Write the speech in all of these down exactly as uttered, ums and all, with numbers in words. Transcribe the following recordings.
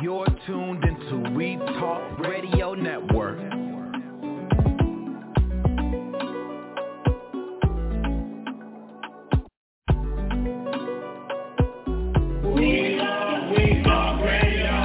You're tuned into We Talk Radio Network. We Talk, We Talk Radio.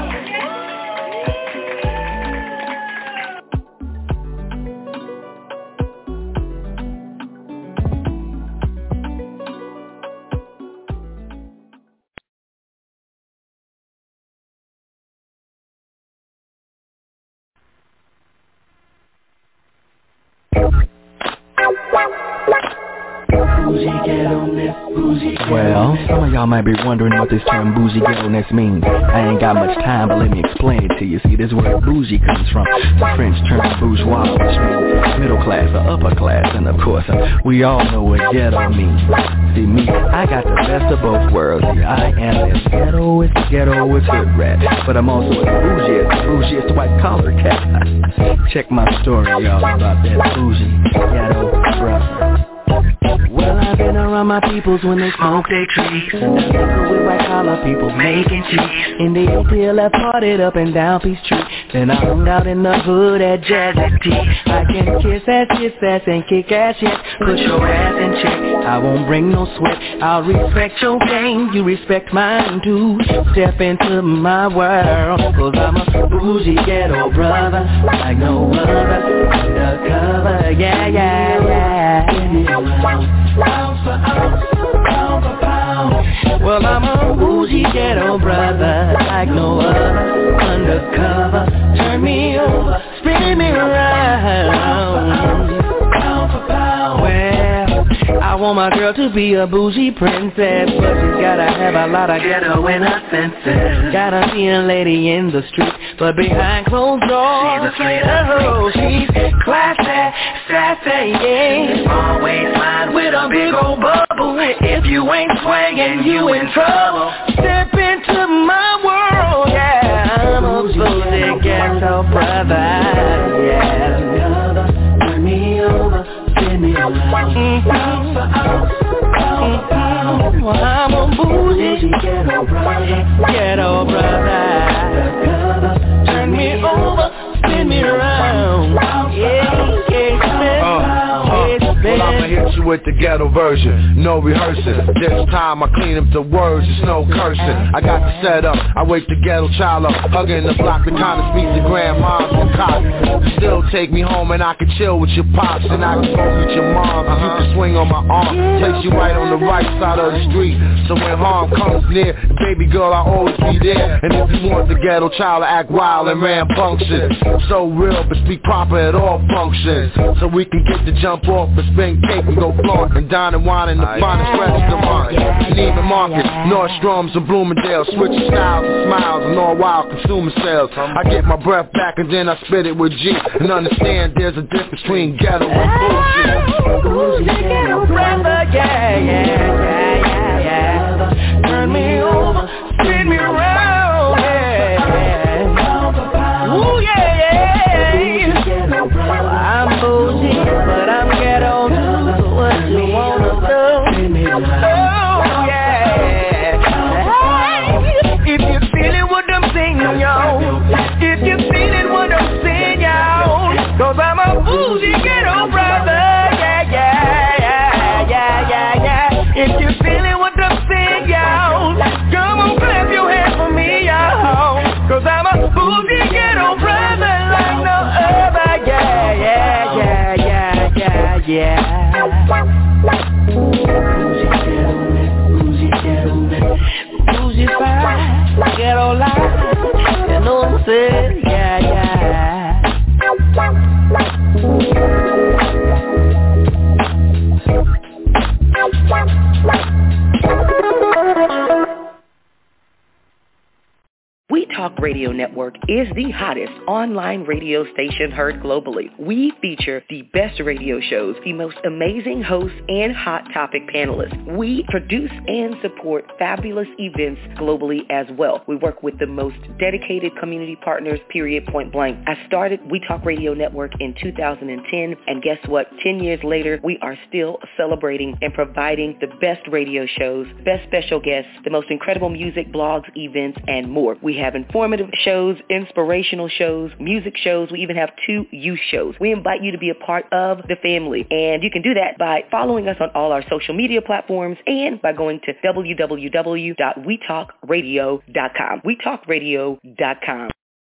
Well, some of y'all might be wondering what this term bougie ghetto-ness means. I ain't got much time, but let me explain it to you. See, this word bougie comes from the French term bourgeois, which means middle class or upper class. And of course, uh, we all know what ghetto means. See, me, I got the best of both worlds. See, I am as ghetto as the ghetto is hood rat, but I'm also as bougie as the bougiest white collar cat. Check my story, y'all, about that bougie ghetto brother. Well, I've been around my peoples when they smoke their trees, and I liquor with white collar people making cheese. In the A T L I partied up and down Peachtree, then I hung out in the hood at Jazzy T. I can kiss ass, kiss ass, and kick ass, yes. Put your ass in check, I won't bring no sweat. I'll respect your game, you respect mine too. Step into my world, cause I'm a bougie ghetto brother, like no other. Undercover, yeah, yeah, yeah. Ounce for ounce, pound for pound. Well, I'm a bougie ghetto brother, like no other. Undercover, turn me over, spin me around. Pound for pound. Well, I want my girl to be a bougie princess, but she's gotta have a lot of ghetto in her senses. Gotta be a lady in the street, but behind closed doors, she's a she's classy, sassy, yeah. Always fine with a big old bubble. If you ain't swinging, you in trouble. Step into my world, yeah. I'm a bougie ghetto brother, yeah. Turn me over, spin me around. Ounce for ounce, pound for pound. Well, I'm a bougie ghetto brother, ghetto brother. Turn me over, spin me around. Yeah, yeah, uh, uh, well, I'ma hit you with the ghetto version, no rehearsing. This time I clean up the words, it's no cursing. I got the setup, I wake the ghetto child up, hugging the block, the kind of speaks to grandmas and cops. Still take me home and I can chill with your pops, and I can go meet your mom, and you can swing on my arm, place you right on the right side of the street. So when harm comes near, baby girl, I'll always be there. And if you want the ghetto child to act wild and rambunctious, so real but speak proper at all functions, so we can get the jump off and spin cake and go flaunt and dine and wine in the finest restaurant. Neiman Marcus, Nordstrom's and Bloomingdale, switching styles and smiles and all wild consumer sales. I get my breath back and then I spit it with G, and understand there's a difference between ghetto and bullshit. Bougie ghetto brother, yeah, yeah, yeah, yeah, yeah. Turn me over, spin me around, yeah. Ooh, yeah, yeah. I'm bougie, but I'm ghetto too, so what you wanna do? Oh, yeah. If you feelin' what I'm singing, yo, if you feelin' what I'm singing, yo, cause I'm a bougie ghetto brother, yeah, yeah, yeah, yeah, yeah, yeah. If you feelin' what I'm singing, yo, come on, clap your hands for me, yo, cause I'm a bougie ghetto brother like no other, yeah, yeah, yeah, yeah, yeah, yeah. Bougie ghetto, bougie ghetto, bougie fire, ghetto life, you know what I'm saying, yeah, yeah. We Talk Radio Network is the hottest online radio station heard globally. We feature the best radio shows, the most amazing hosts, and hot topic panelists. We produce and support fabulous events globally as well. We work with the most dedicated community partners, period, point blank. I started We Talk Radio Network in two thousand ten, and guess what? Ten years later, we are still celebrating and providing the best radio shows, best special guests, the most incredible music, blogs, events, and more. We have in informative shows, inspirational shows, music shows. We even have two youth shows. We invite you to be a part of the family, and you can do that by following us on all our social media platforms and by going to w w w dot we talk radio dot com. we talk radio dot com.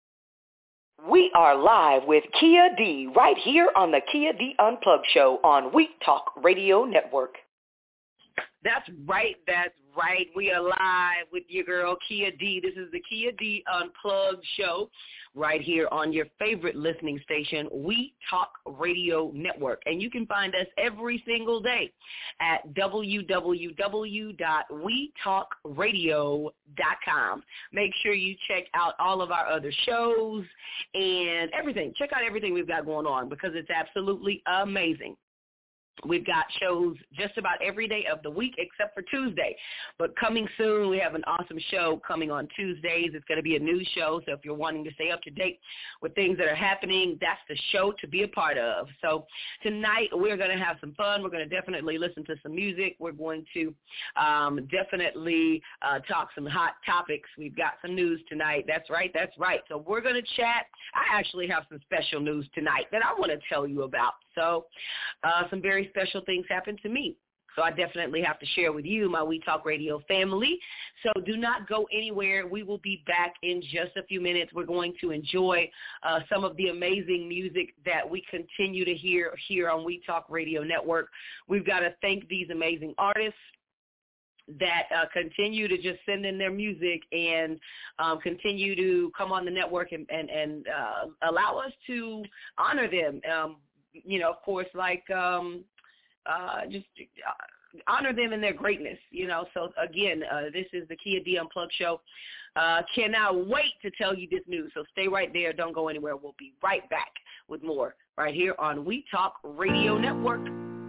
We are live with Kia D right here on the Kia D Unplugged Show on We Talk Radio Network. That's right, that's right. We are live with your girl, Kia D. This is the Kia D Unplugged Show right here on your favorite listening station, We Talk Radio Network. And you can find us every single day at w w w dot we talk radio dot com. Make sure you check out all of our other shows and everything. Check out everything we've got going on because it's absolutely amazing. We've got shows just about every day of the week except for Tuesday. But coming soon, we have an awesome show coming on Tuesdays. It's going to be a news show, so if you're wanting to stay up to date with things that are happening, that's the show to be a part of. So tonight, we're going to have some fun. We're going to definitely listen to some music. We're going to um, definitely uh, talk some hot topics. We've got some news tonight. That's right, that's right. So we're going to chat. I actually have some special news tonight that I want to tell you about. So uh, some very special things happened to me. So I definitely have to share with you, my We Talk Radio family. So do not go anywhere. We will be back in just a few minutes. We're going to enjoy uh, some of the amazing music that we continue to hear here on We Talk Radio Network. We've got to thank these amazing artists that uh, continue to just send in their music and um, continue to come on the network and, and, and uh, allow us to honor them. Um, you know, of course, like um, uh, just uh, honor them in their greatness, you know. So, again, uh, this is the Kia D Unplugged Show. Uh, cannot wait to tell you this news. So stay right there. Don't go anywhere. We'll be right back with more right here on We Talk Radio Network.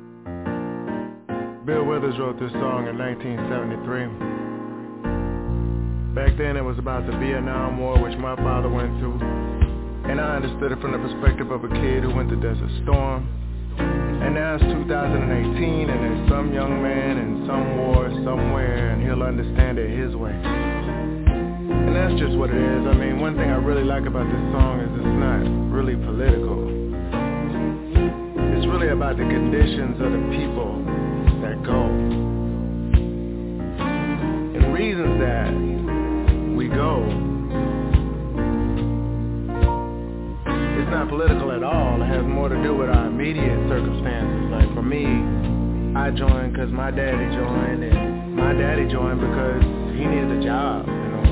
Bill Withers wrote this song in nineteen seventy-three. Back then it was about the Vietnam War, which my father went through. And I understood it from the perspective of a kid who went to Desert Storm. And now it's two thousand eighteen and there's some young man in some war somewhere and he'll understand it his way. And that's just what it is. I mean, one thing I really like about this song is it's not really political. It's really about the conditions of the people that go. And reasons that we go. It's not political at all. It has more to do with our immediate circumstances. Like for me, I joined because my daddy joined, and my daddy joined because he needed a job, you know.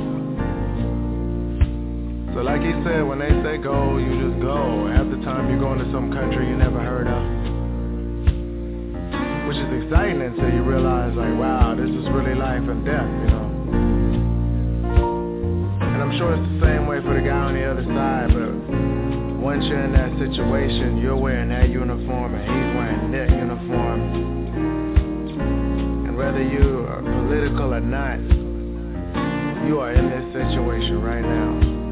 So like he said, when they say go, you just go. Half the time you're going to some country you never heard of, which is exciting until you realize, like, wow, this is really life and death, you know. And I'm sure it's the same way for the guy on the other side, but once you're in that situation, you're wearing that uniform and he's wearing that uniform. And whether you are political or not, you are in this situation right now.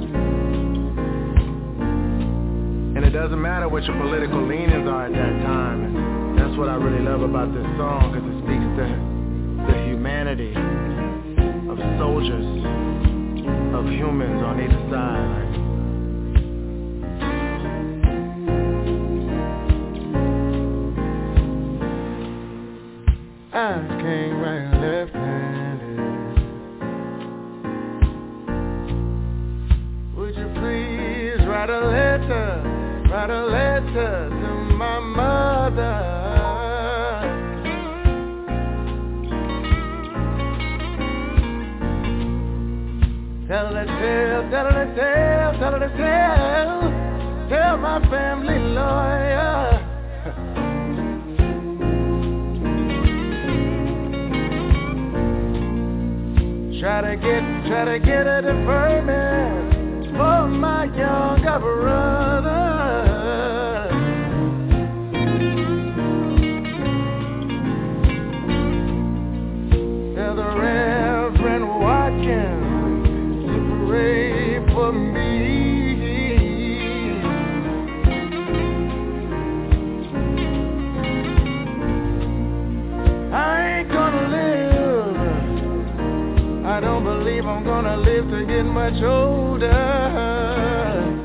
And it doesn't matter what your political leanings are at that time. And that's what I really love about this song, because it speaks to the humanity of soldiers, of humans on either side. I can't write left-handed. Would you please write a letter, write a letter to my mother? Tell her to tell, tell her to tell, tell her to tell, tell my family lawyer. Try to get, try to get a deferment for my younger brother. Tell the Reverend Watkins to pray for me. I ain't gonna live, I don't believe I'm gonna live to get much older.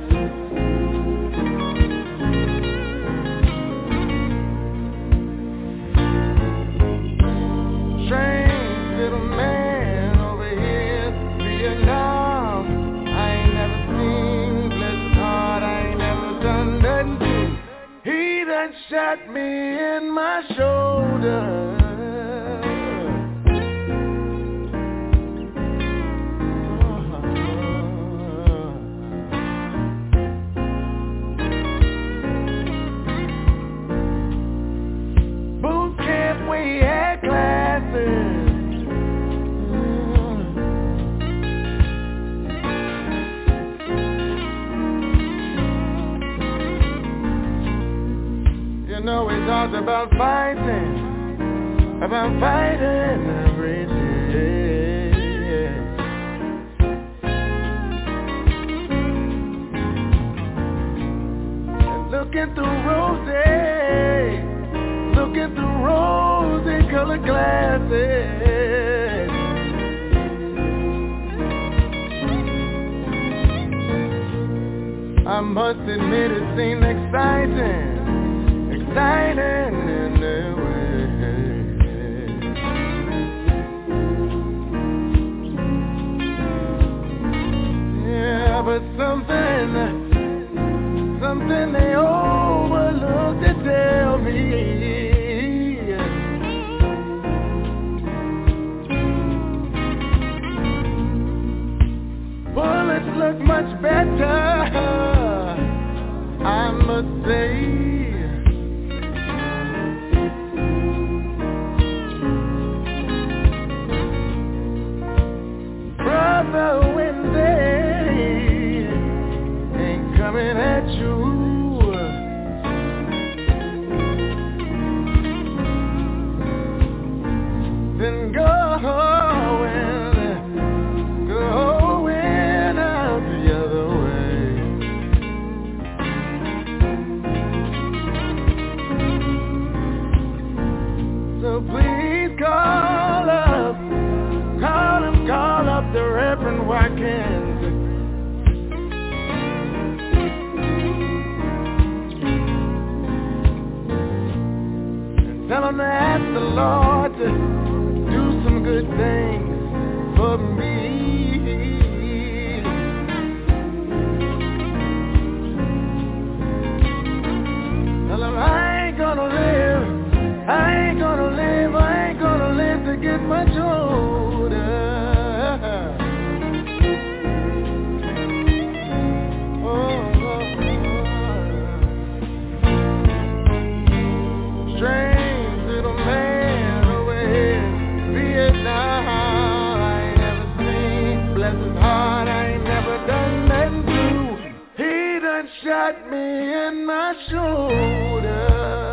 Strange little man over here in Vietnam. I ain't never seen, bless his heart, I ain't never done nothing to. He done shot me in my shoulder. Boot camp, we had classes. You know, we talked about fighting, about fighting every day. And looking through roses, looking through rose-colored glasses. I must admit it seemed exciting. Exciting in a way. Yeah, but something, something they overlooked to tell me. Bullets look much better, I must say. When they ain't coming at you, then go in, go in out the other way. So please call up, call up, call up the Reverend Watkins. And tell him to ask the Lord to do some good things for me. Tell him I ain't gonna live, I ain't gonna live, I ain't gonna live to get much older. Strange little man over here in Vietnam. I ain't never seen, bless his heart, I ain't never done nothing to. He done shot me in my shoulder.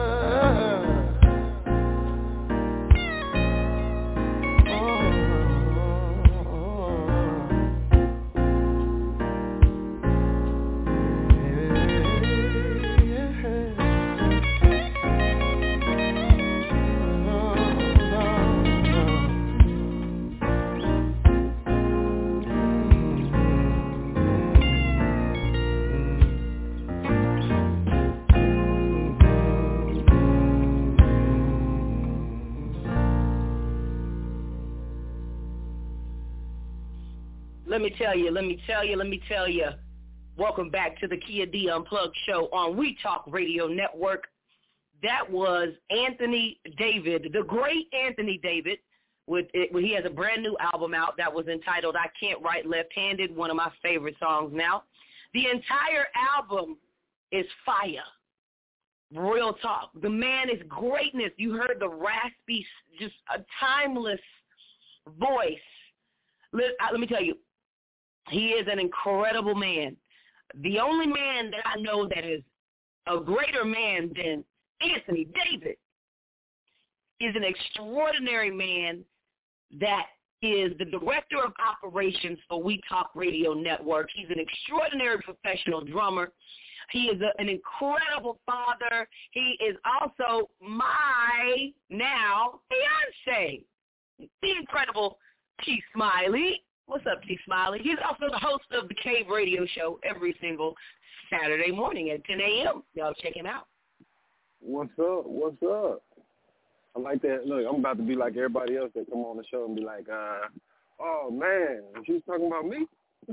Let me tell you, let me tell you, let me tell you. Welcome back to the Kia D Unplugged show on We Talk Radio Network. That was Anthony David, the great Anthony David. With it, he has a brand new album out that was entitled I Can't Write Left-Handed, one of my favorite songs now. The entire album is fire. Real talk. The man is greatness. You heard the raspy, just a timeless voice. Let, let me tell you, he is an incredible man. The only man that I know that is a greater man than Anthony David is an extraordinary man that is the director of operations for We Talk Radio Network. He's an extraordinary professional drummer. He is a, an incredible father. He is also my now fiance, the incredible T. Smiley. What's up, T. Smiley? He's also the host of the Cave Radio Show every single Saturday morning at ten a.m. Y'all check him out. What's up? What's up? I like that. Look, I'm about to be like everybody else that come on the show and be like, uh, oh, man, she was talking about me?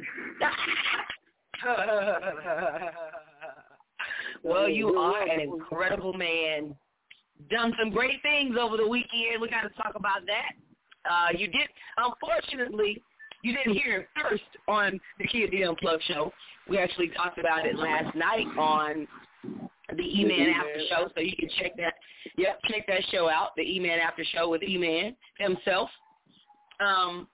Well, you are an incredible man. Done some great things over the weekend. We got to talk about that. Uh, you did, unfortunately, you didn't hear it first on the Kia D Unplugged show. We actually talked about it last night on the E-Man After Show, so you can check that. Yep, check that show out, the E-Man After Show with E-Man himself. Um,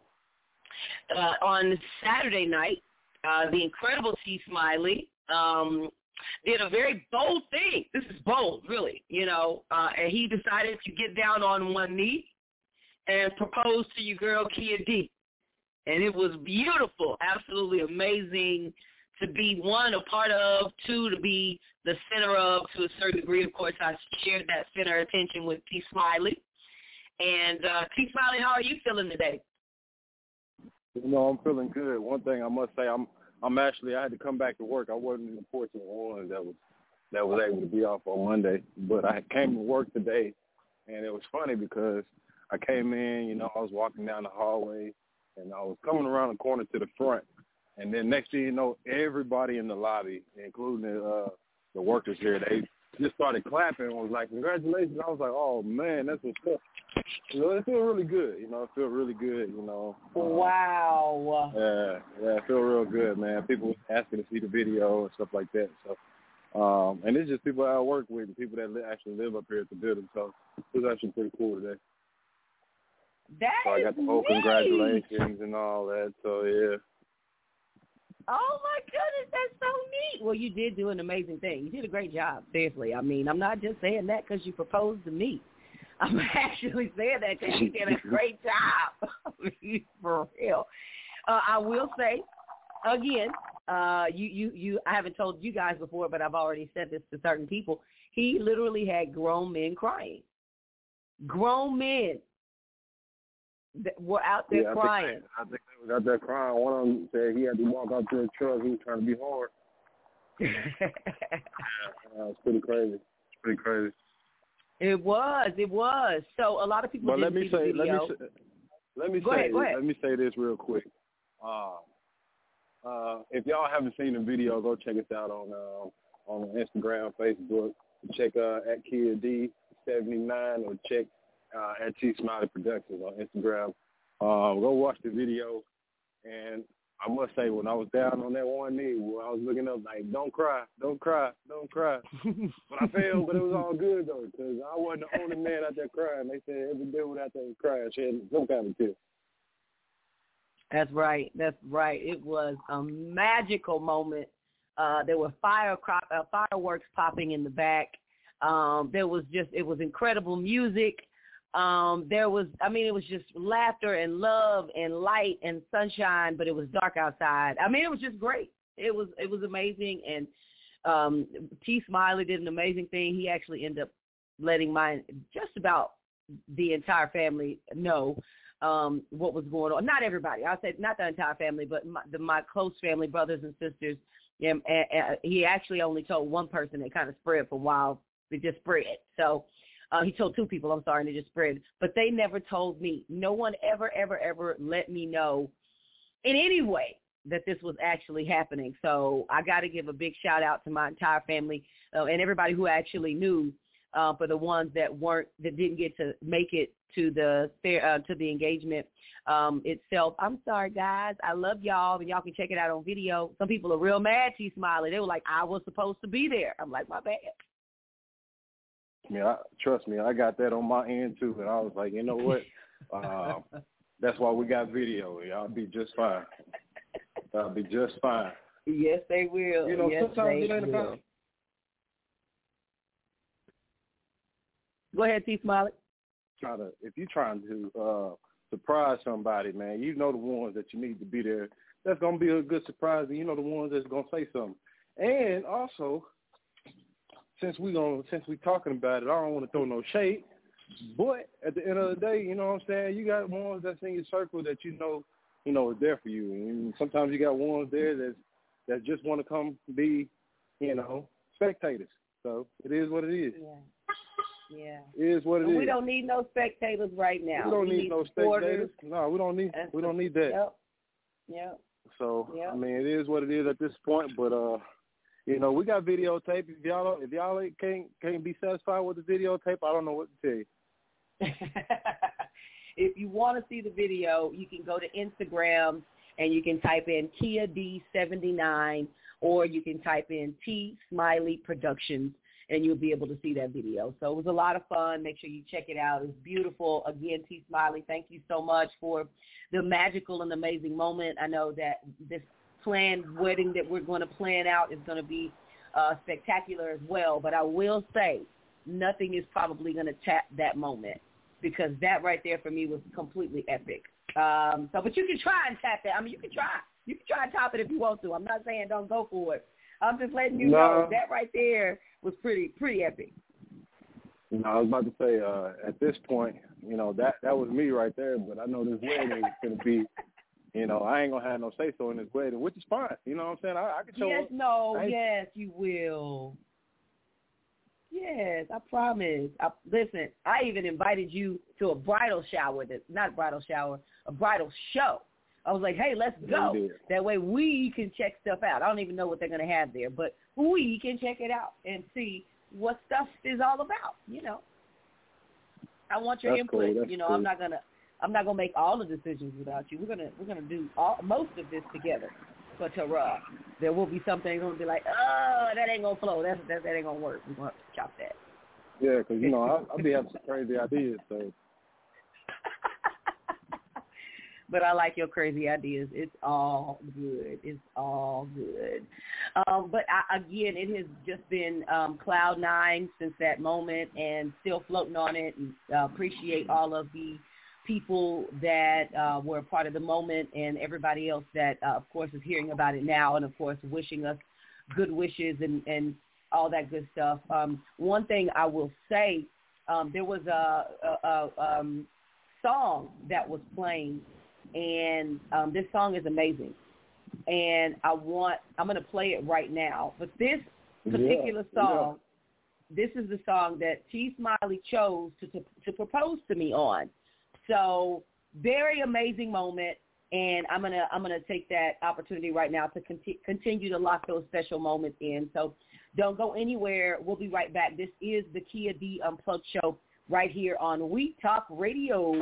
uh, on Saturday night, uh, the incredible T. Smiley um, did a very bold thing. This is bold, really, you know, uh, and he decided to get down on one knee and propose to your girl, Kia D. And it was beautiful, absolutely amazing to be, one, a part of, two, to be the center of, to a certain degree. Of course, I shared that center attention with T. Smiley. And uh, T. Smiley, how are you feeling today? You know, I'm feeling good. One thing I must say, I'm I'm actually, I had to come back to work. I wasn't the fortunate one that was that was able to be off on Monday. But I came to work today, and it was funny because I came in, you know, I was walking down the hallway, and I was coming around the corner to the front. And then next thing you know, everybody in the lobby, including the, uh, the workers here, they just started clapping and was like, congratulations. I was like, oh, man, that's what's up. You know, it feels really good. You know, it feels really good, you know. Uh, wow. Yeah, yeah, it feels real good, man. People asking to see the video and stuff like that. So, um, and it's just people I work with and people that li- actually live up here at the building. So it was actually pretty cool today. That so I got the whole neat. Congratulations and all that. So, yeah. Oh, my goodness, that's so neat. Well, you did do an amazing thing. You did a great job, seriously. I mean, I'm not just saying that because you proposed to me. I'm actually saying that because you did a great job. I mean, for real. Uh, I will say, again, uh, you, you, you. I haven't told you guys before, but I've already said this to certain people. He literally had grown men crying. Grown men that were out there yeah, I crying. Think they, I think they was out there crying. One of them said he had to walk out to the truck. He was trying to be hard. yeah, uh, it's pretty crazy. It's pretty crazy. It was. It was. So a lot of people but didn't let me see say, the video. Let me say, let me go say, ahead, go ahead. let me say this real quick. Uh, uh, if y'all haven't seen the video, go check us out on uh, on Instagram, Facebook. Check uh, at Kia D seventy-nine or check uh, at T Smiley Productions on Instagram. Uh, go watch the video. And I must say, when I was down on that one knee, when I was looking up, like, don't cry, don't cry, don't cry. But I failed, but it was all good, though, because I wasn't the only man out there crying. They said every dude out there was crying. She had some kind of tear. That's right. That's right. It was a magical moment. Uh, there were fire crop, uh, fireworks popping in the back. Um, there was just, it was incredible music. Um, there was, I mean, it was just laughter and love and light and sunshine, but it was dark outside. I mean, it was just great. It was, it was amazing. And um, T. Smiley did an amazing thing. He actually ended up letting my, just about the entire family know um, what was going on. Not everybody. I'll say not the entire family, but my, the, my close family, brothers and sisters. And, and, and he actually only told one person. It kind of spread for a while. It just spread. So uh, he told two people, I'm sorry, and it just spread. But they never told me. No one ever, ever, ever let me know in any way that this was actually happening. So I got to give a big shout out to my entire family uh, and everybody who actually knew. Uh, for the ones that weren't, that didn't get to make it to the uh, to the engagement um, itself. I'm sorry, guys. I love y'all, and y'all can check it out on video. Some people are real mad, T. Smiley. They were like, I was supposed to be there. I'm like, my bad. Yeah, I, trust me, I got that on my end too, and I was like, you know what? Uh, that's why we got video. Y'all be just fine. Y'all be just fine. Yes, they will. You know, yes, sometimes they it ain't will. about. Go ahead, T. Smiley. Try to, if you're trying to uh, surprise somebody, man, you know the ones that you need to be there. That's gonna be a good surprise, and you know the ones that's gonna say something. And also, since we gonna since we talking about it, I don't want to throw no shade, but at the end of the day, you know what I'm saying, you got ones that's in your circle that you know you know, is there for you. And sometimes you got ones there that that just want to come be, you know, spectators. So it is what it is. Yeah. Yeah. It is what it and is. We don't need no spectators right now. We don't we need, need no supporters. spectators. No, we don't need. We don't need that. Yep. Yep. So yep. I mean, it is what it is at this point. But uh, you know, we got videotape. If y'all if y'all can't can't be satisfied with the videotape, I don't know what to tell you. If you want to see the video, you can go to Instagram and you can type in Kia D seventy-nine, or you can type in T Smiley Productions, and you'll be able to see that video. So it was a lot of fun. Make sure you check it out. It's beautiful. Again, T Smiley, thank you so much for the magical and amazing moment. I know that this planned wedding that we're going to plan out is going to be uh, spectacular as well. But I will say nothing is probably going to tap that moment, because that right there for me was completely epic. Um, so, but you can try and tap that. I mean, you can try. You can try and top it if you want to. I'm not saying don't go for it. I'm just letting you no. know that right there was pretty pretty epic. No, I was about to say, uh, at this point, you know, that that was me right there. But I know this wedding is going to be, you know, I ain't going to have no say-so in this wedding, which is fine. You know what I'm saying? I, I can show Yes, up. no, yes, you will. Yes, I promise. I, listen, I even invited you to a bridal shower, that, not bridal shower, a bridal show. I was like, hey, let's go. Yeah. That way we can check stuff out. I don't even know what they're going to have there, but we can check it out and see what stuff is all about, you know. I want your That's input. cool. That's you know, cool. I'm not going to I'm not going to make all the decisions without you. We're going to we're going to do all, most of this together. But uh, there will be some things going to be like, oh, that ain't going to flow. That's, that, that ain't going to work. We're going to have to chop that. Yeah, because, you know, I, I'll be having some crazy ideas, so. But I like your crazy ideas. It's all good. It's all good. Um, but, I, again, it has just been um, cloud nine since that moment, and still floating on it. And uh, appreciate all of the people that uh, were a part of the moment, and everybody else that, uh, of course, is hearing about it now, and, of course, wishing us good wishes and, and all that good stuff. Um, one thing I will say, um, there was a, a, a um, song that was playing, and um, this song is amazing. And I want, I'm going to play it right now. But this particular yeah, song, yeah. this is the song that T. Smiley chose to, to, to propose to me on. So very amazing moment, and I'm gonna I'm gonna take that opportunity right now to conti- continue to lock those special moments in. So don't go anywhere. We'll be right back. This is the Kia D Unplugged Show right here on We Talk Radio.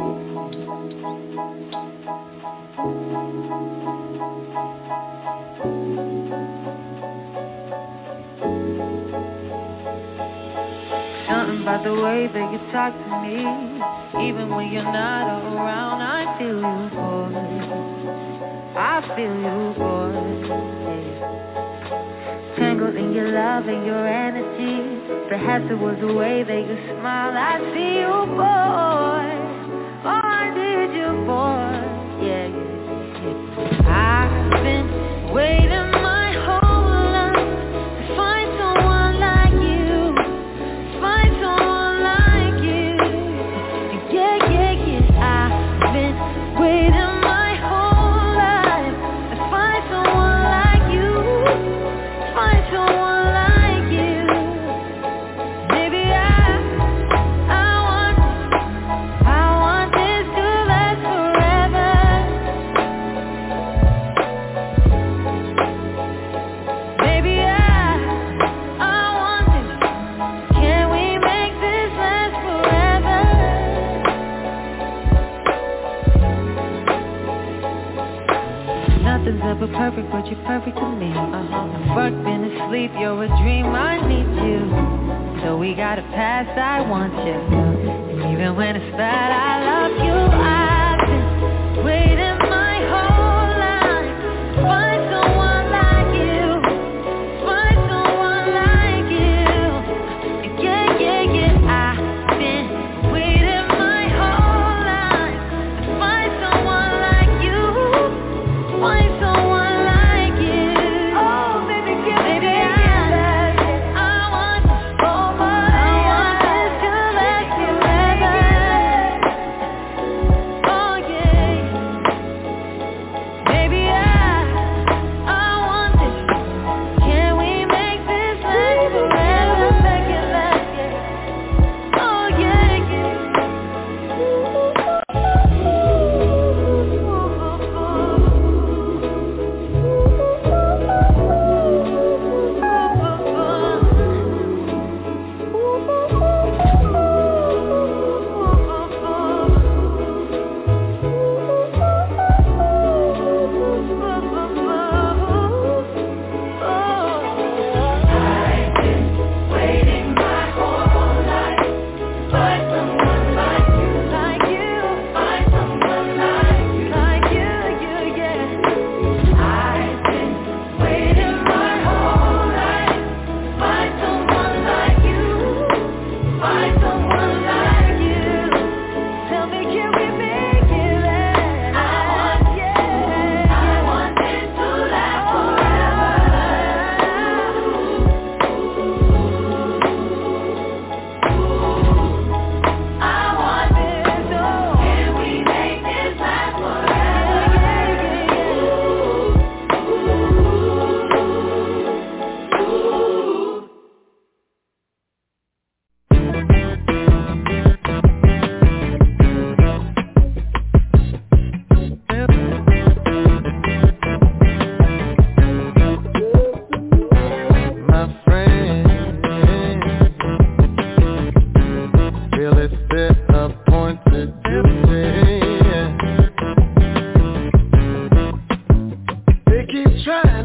Something about the way that you talk to me, even when you're not around, I feel you, boy. I feel you, boy. Yeah. Tangled in your love and your energy, perhaps it was the way that you smile. I see you, boy. Oh, I did you, boy. Yeah, yeah, yeah. I've been waiting my whole life to find someone like you. Find someone like you. Yeah, yeah, yeah. I've been waiting my whole life to find someone like you. Find someone like you. Maybe I, I want, I want this to last forever. Maybe I, I want this. Can we make this last forever? Nothing's ever perfect, but you're perfect to me. Uh-huh. I've worked, been asleep, you're a dream, I need you. So we got a past, I want you. And even when it's bad, I love you. I've been waiting my whole life to find someone like you. Find someone like you. Yeah, yeah, yeah. I've been waiting my whole life to find someone like you. Find someone like you. Oh, baby, give me that. I want so much. I want this to last forever.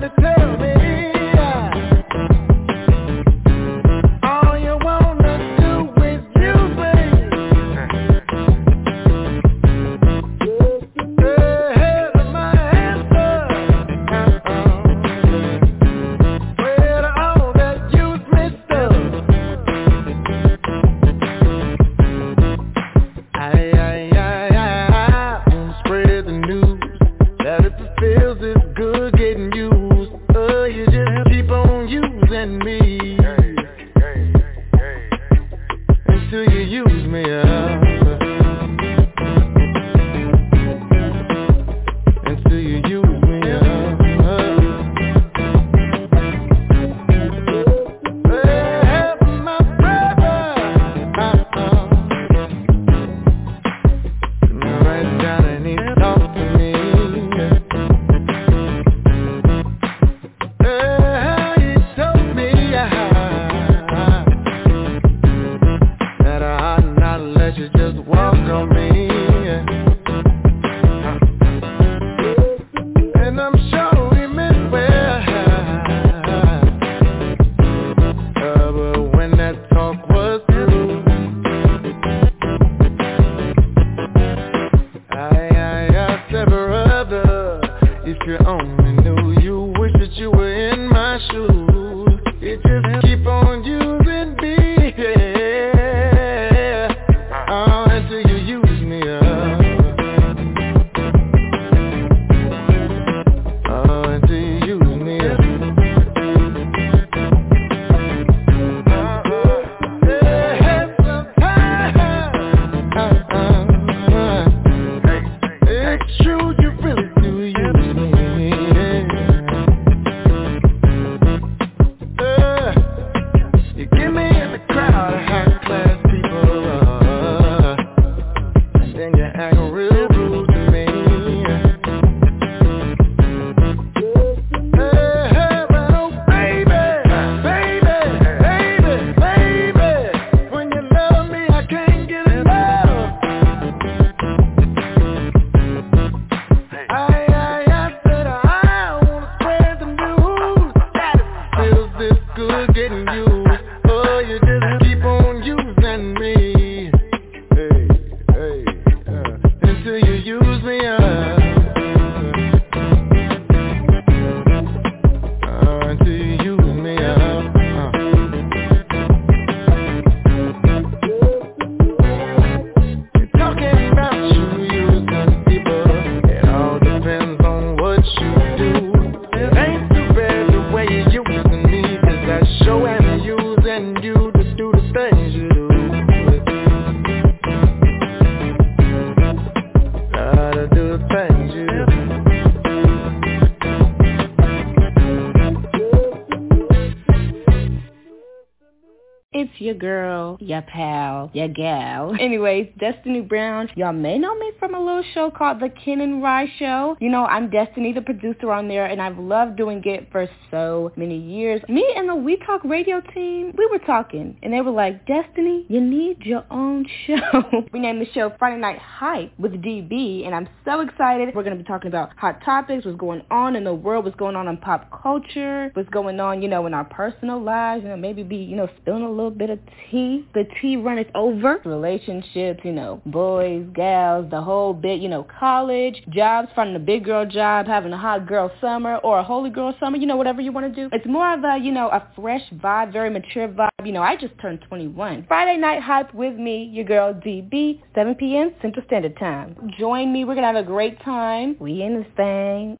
your girl, your pal, your gal. Anyways, Destiny Brown. Y'all may know me from a little show called The Ken and Rye Show. You know, I'm Destiny, the producer on there, and I've loved doing it for so many years. Me and the We Talk Radio team, we were talking, and they were like, Destiny, you need your own show. We named the show Friday Night Hype with D B, and I'm so excited. We're going to be talking about hot topics, what's going on in the world, what's going on in pop culture, what's going on, you know, in our personal lives, you know, maybe be, you know, spilling a little bit of tea. The tea runneth over. Relationships, you know, boys, gals, the whole bit, you know, college, jobs, finding a big girl job, having a hot girl summer or a holy girl summer, you know, whatever you want to do. It's more of a, you know, a fresh vibe, very mature vibe. You know, I just turned twenty-one. Friday Night Hype with me, your girl D B, seven p.m. Central Standard Time. Join me. We're going to have a great time. We in this thing.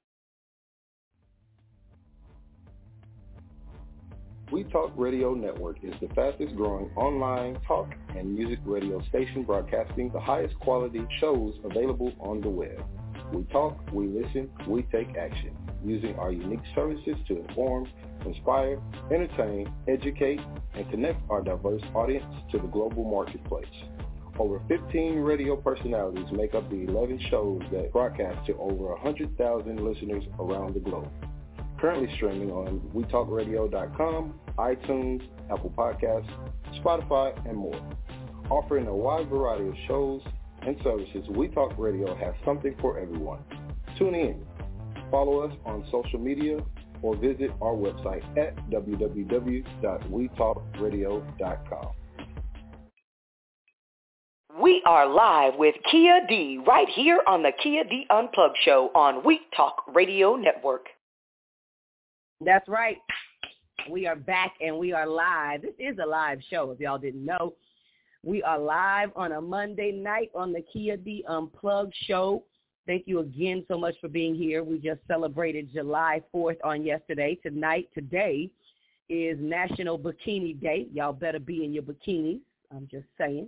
We Talk Radio Network is the fastest growing online talk and music radio station broadcasting the highest quality shows available on the web. We talk, we listen, we take action, using our unique services to inform, inspire, entertain, educate, and connect our diverse audience to the global marketplace. Over fifteen radio personalities make up the eleven shows that broadcast to over one hundred thousand listeners around the globe. Currently streaming on we talk radio dot com, iTunes, Apple Podcasts, Spotify, and more. Offering a wide variety of shows and services, We Talk Radio has something for everyone. Tune in, follow us on social media, or visit our website at w w w dot we talk radio dot com. We are live with Kia D right here on the Kia D Unplugged Show on We Talk Radio Network. That's right. We are back and we are live. This is a live show, if y'all didn't know. We are live on a Monday night on the Kia D Unplugged Show. Thank you again so much for being here. We just celebrated July fourth on yesterday. Tonight, today, is National Bikini Day. Y'all better be in your bikinis. I'm just saying.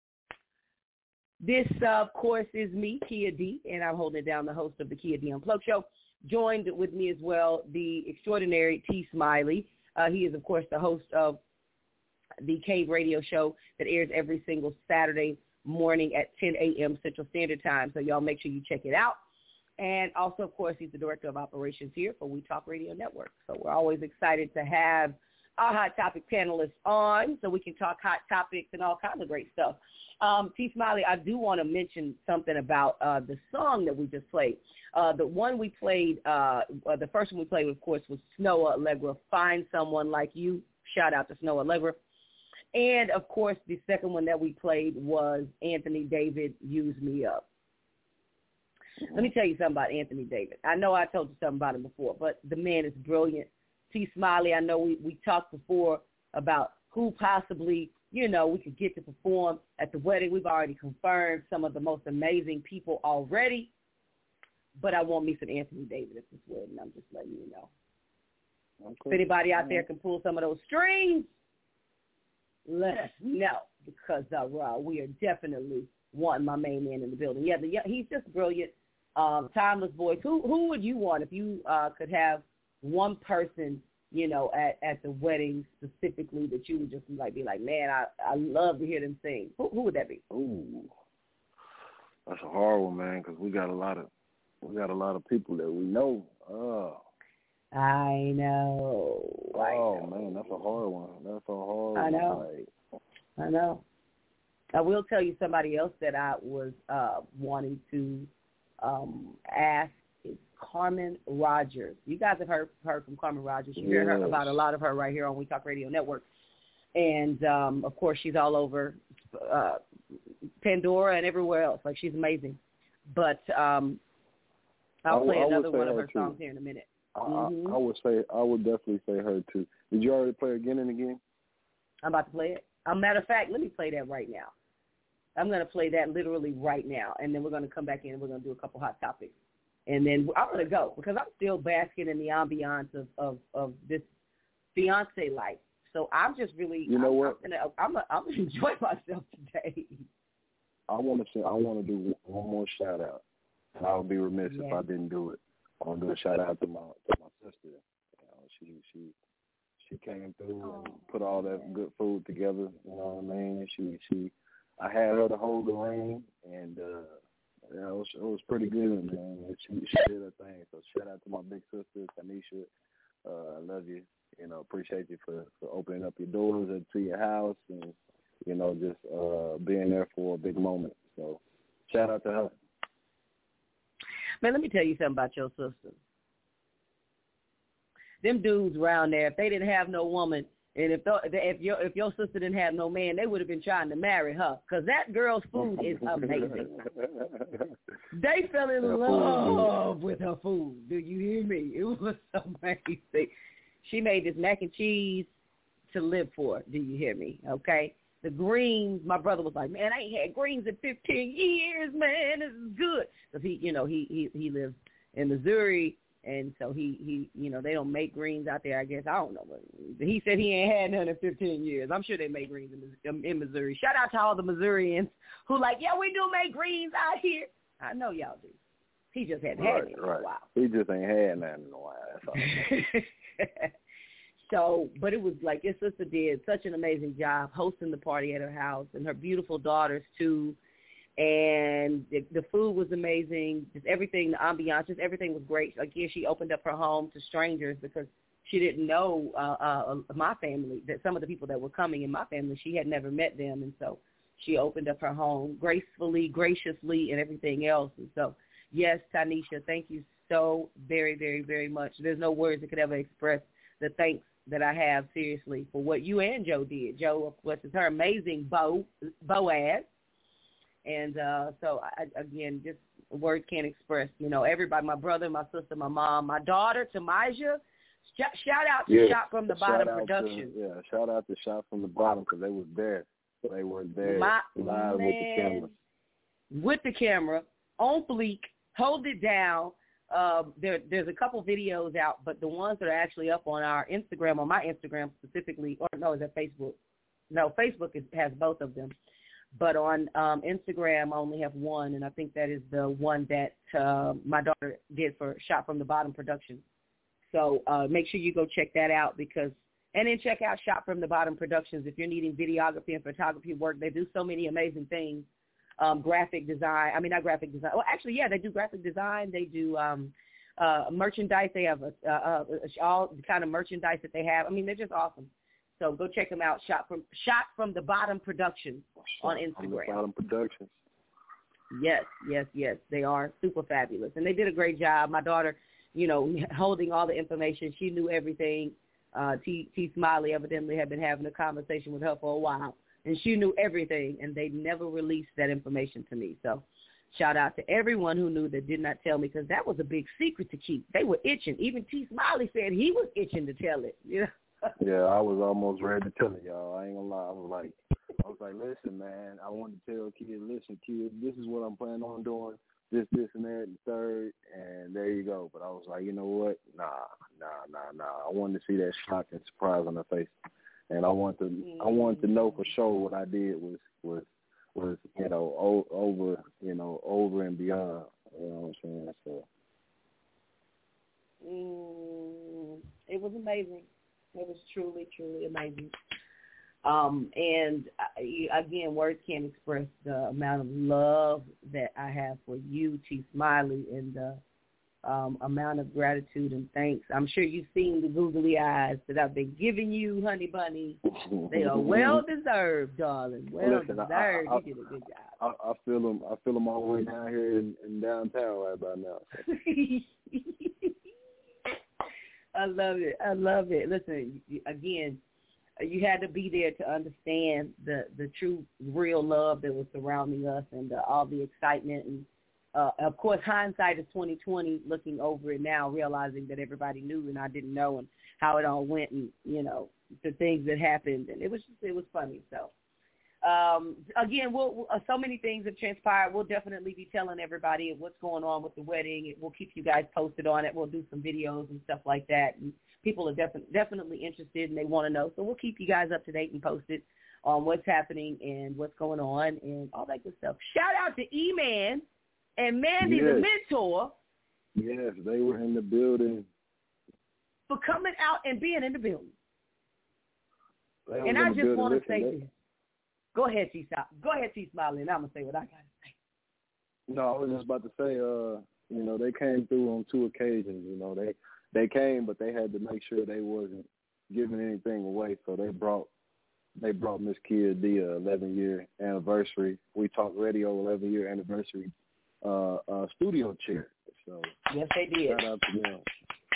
This, uh, of course, is me, Kia D, and I'm holding down the host of the Kia D Unplugged Show. Joined with me as well, the extraordinary T. Smiley. Uh, he is, of course, the host of the Cave Radio Show that airs every single Saturday morning at ten a.m. Central Standard Time. So y'all make sure you check it out. And also, of course, he's the director of operations here for We Talk Radio Network. So we're always excited to have our hot topic panelists on so we can talk hot topics and all kinds of great stuff. Um, T. Smiley, I do want to mention something about uh, the song that we just played. Uh, the one we played, uh, uh, the first one we played, of course, was Snow Allegra, Find Someone Like You. Shout out to Snow Allegra. And, of course, the second one that we played was Anthony David, Use Me Up. Let me tell you something about Anthony David. I know I told you something about him before, but the man is brilliant. T. Smiley, I know we, we talked before about who possibly, you know, we could get to perform at the wedding. We've already confirmed some of the most amazing people already, but I want me some Anthony David at this wedding. I'm just letting you know. Okay. If anybody out there can pull some of those strings, let us know, because uh, we are definitely wanting my main man in the building. Yeah, the, he's just brilliant, um, timeless voice. Who who would you want if you uh, could have one person, you know, at, at the wedding specifically that you would just like be like, man, I, I love to hear them sing? Who, who would that be? Ooh, that's a hard one, man, because we got a lot of we got a lot of people that we know. Oh. I know. Oh, I know. man, that's a hard one. That's a hard I know. one. Like, I know. I will tell you somebody else that I was uh, wanting to um, ask is Carmen Rogers. You guys have heard heard from Carmen Rogers. You hear yes. her about a lot of her right here on We Talk Radio Network. And, um, of course, she's all over uh, Pandora and everywhere else. Like, she's amazing. But um, I'll play I, another I one of her her too. songs here in a minute. I, Mm-hmm. I, I would say I would definitely say her too. Did you already play Again and Again? I'm about to play it. As a matter of fact, let me play that right now. I'm going to play that literally right now, and then we're going to come back in and we're going to do a couple hot topics. And then I'm going to go because I'm still basking in the ambiance of, of, of this fiancé life. So I'm just really, you know I'm, what? I'm gonna, I'm gonna, I'm gonna enjoy myself today. I want to say I want to do one more shout out. I would be remiss yeah. if I didn't do it. I want to do a shout out to my to my sister. You know, she she she came through oh, and put all that man. good food together. You know what I mean? She she I had her to hold the ring, and uh, yeah, it was it was pretty good, man. She she did her thing. So shout out to my big sister Tanisha. Uh, I love you. You know, appreciate you for, for opening up your doors to your house and, you know, just uh, being there for a big moment. So shout out to her. Man, let me tell you something about your sister. Them dudes around there, if they didn't have no woman, and if the, if your if your sister didn't have no man, they would have been trying to marry her, because that girl's food is amazing. They fell in her love with her food. Do you hear me? It was amazing. She made this mac and cheese to live for. Do you hear me? Okay. The greens, my brother was like, man, I ain't had greens in fifteen years, man. This is good. Because he, you know, he, he, he lives in Missouri, and so he, he, you know, they don't make greens out there, I guess. I don't know. But he said he ain't had none in fifteen years. I'm sure they make greens in, in Missouri. Shout out to all the Missourians who like, yeah, we do make greens out here. I know y'all do. He just hadn't right, had it in right. a while. He just ain't had none in a while. That's all. So, but it was like your sister did such an amazing job hosting the party at her house, and her beautiful daughters too. And the, the food was amazing. Just everything, the ambiance, just everything was great. Again, she opened up her home to strangers because she didn't know uh, uh, my family, that some of the people that were coming in my family, she had never met them. And so she opened up her home gracefully, graciously, and everything else. And so, yes, Tanisha, thank you so very, very, very much. There's no words that could ever express the thanks that I have, seriously, for what you and Joe did. Joe, of course, is her amazing Bo, Boaz. And uh, so, I, again, just words can't express, you know, everybody, my brother, my sister, my mom, my daughter, Tamaja. Sh- shout out to yeah, Shop from the Bottom Production. To, yeah, shout out to Shop from the Bottom because they was there. They were there my, live man, with the camera. With the camera, on fleek, hold it down. Uh, there, there's a couple videos out, but the ones that are actually up on our Instagram, on my Instagram specifically, or no, is that Facebook? No, Facebook is, has both of them. But on um, Instagram, I only have one, and I think that is the one that uh, my daughter did for Shop from the Bottom Production. So uh, make sure you go check that out because, and then check out Shop from the Bottom Productions if you're needing videography and photography work. They do so many amazing things. Um, graphic design, I mean, not graphic design. Well, actually, yeah, they do graphic design. They do um, uh, merchandise. They have a, uh, uh, all the kind of merchandise that they have. I mean, they're just awesome. So go check them out. Shop from Shop from the Bottom Productions on Instagram. From the Bottom Productions. Yes, yes, yes. They are super fabulous. And they did a great job. My daughter, you know, holding all the information. She knew everything. Uh, T, T Smiley evidently had been having a conversation with her for a while. And she knew everything, and they never released that information to me. So shout out to everyone who knew that did not tell me because that was a big secret to keep. They were itching. Even T. Smiley said he was itching to tell it. You know? Yeah, I was almost ready to tell it, y'all. I ain't gonna lie. I was like, I was like, listen, man, I want to tell kids, listen, kids, this is what I'm planning on doing, this, this, and that, and third, and there you go. But I was like, you know what? Nah, nah, nah, nah. I wanted to see that shock and surprise on their face. And I want to, mm-hmm. I wanted to know for sure what I did was, was, was, you know, o- over, you know, over and beyond. You know what I'm saying? So. Mm, it was amazing. It was truly, truly amazing. Um, and I, again, words can't express the amount of love that I have for you, T. Smiley, and the Um, amount of gratitude and thanks. I'm sure you've seen the googly eyes that I've been giving you, honey bunny. They are well deserved, darling. Well Listen, deserved. I, I, you did a good job. I, I feel them. I feel them all the way down here in, in downtown right about now. I love it. I love it. Listen, again, you had to be there to understand the the true, real love that was surrounding us and uh, all the excitement and. Uh, of course, hindsight is twenty twenty, looking over it now, realizing that everybody knew and I didn't know and how it all went and, you know, the things that happened. And it was just, it was funny. So, um, again, we'll, uh, so many things have transpired. We'll definitely be telling everybody what's going on with the wedding. We'll keep you guys posted on it. We'll do some videos and stuff like that. And people are defi- definitely interested and they want to know. So we'll keep you guys up to date and posted on what's happening and what's going on and all that good stuff. Shout out to E-Man. And Mandy, yes. the mentor. Yes, they were in the building. For coming out and being in the building. They and I just want to say they... this. Go ahead, T. Go ahead, T. Smiley, and I'm going to say what I got to say. No, I was just about to say, uh, you know, they came through on two occasions. You know, they they came, but they had to make sure they wasn't giving anything away. So they brought they brought Miss Kia D a eleven-year anniversary. We Talk Radio eleven-year anniversary. Uh, uh, studio chair. So yes, they did. Shout out to them.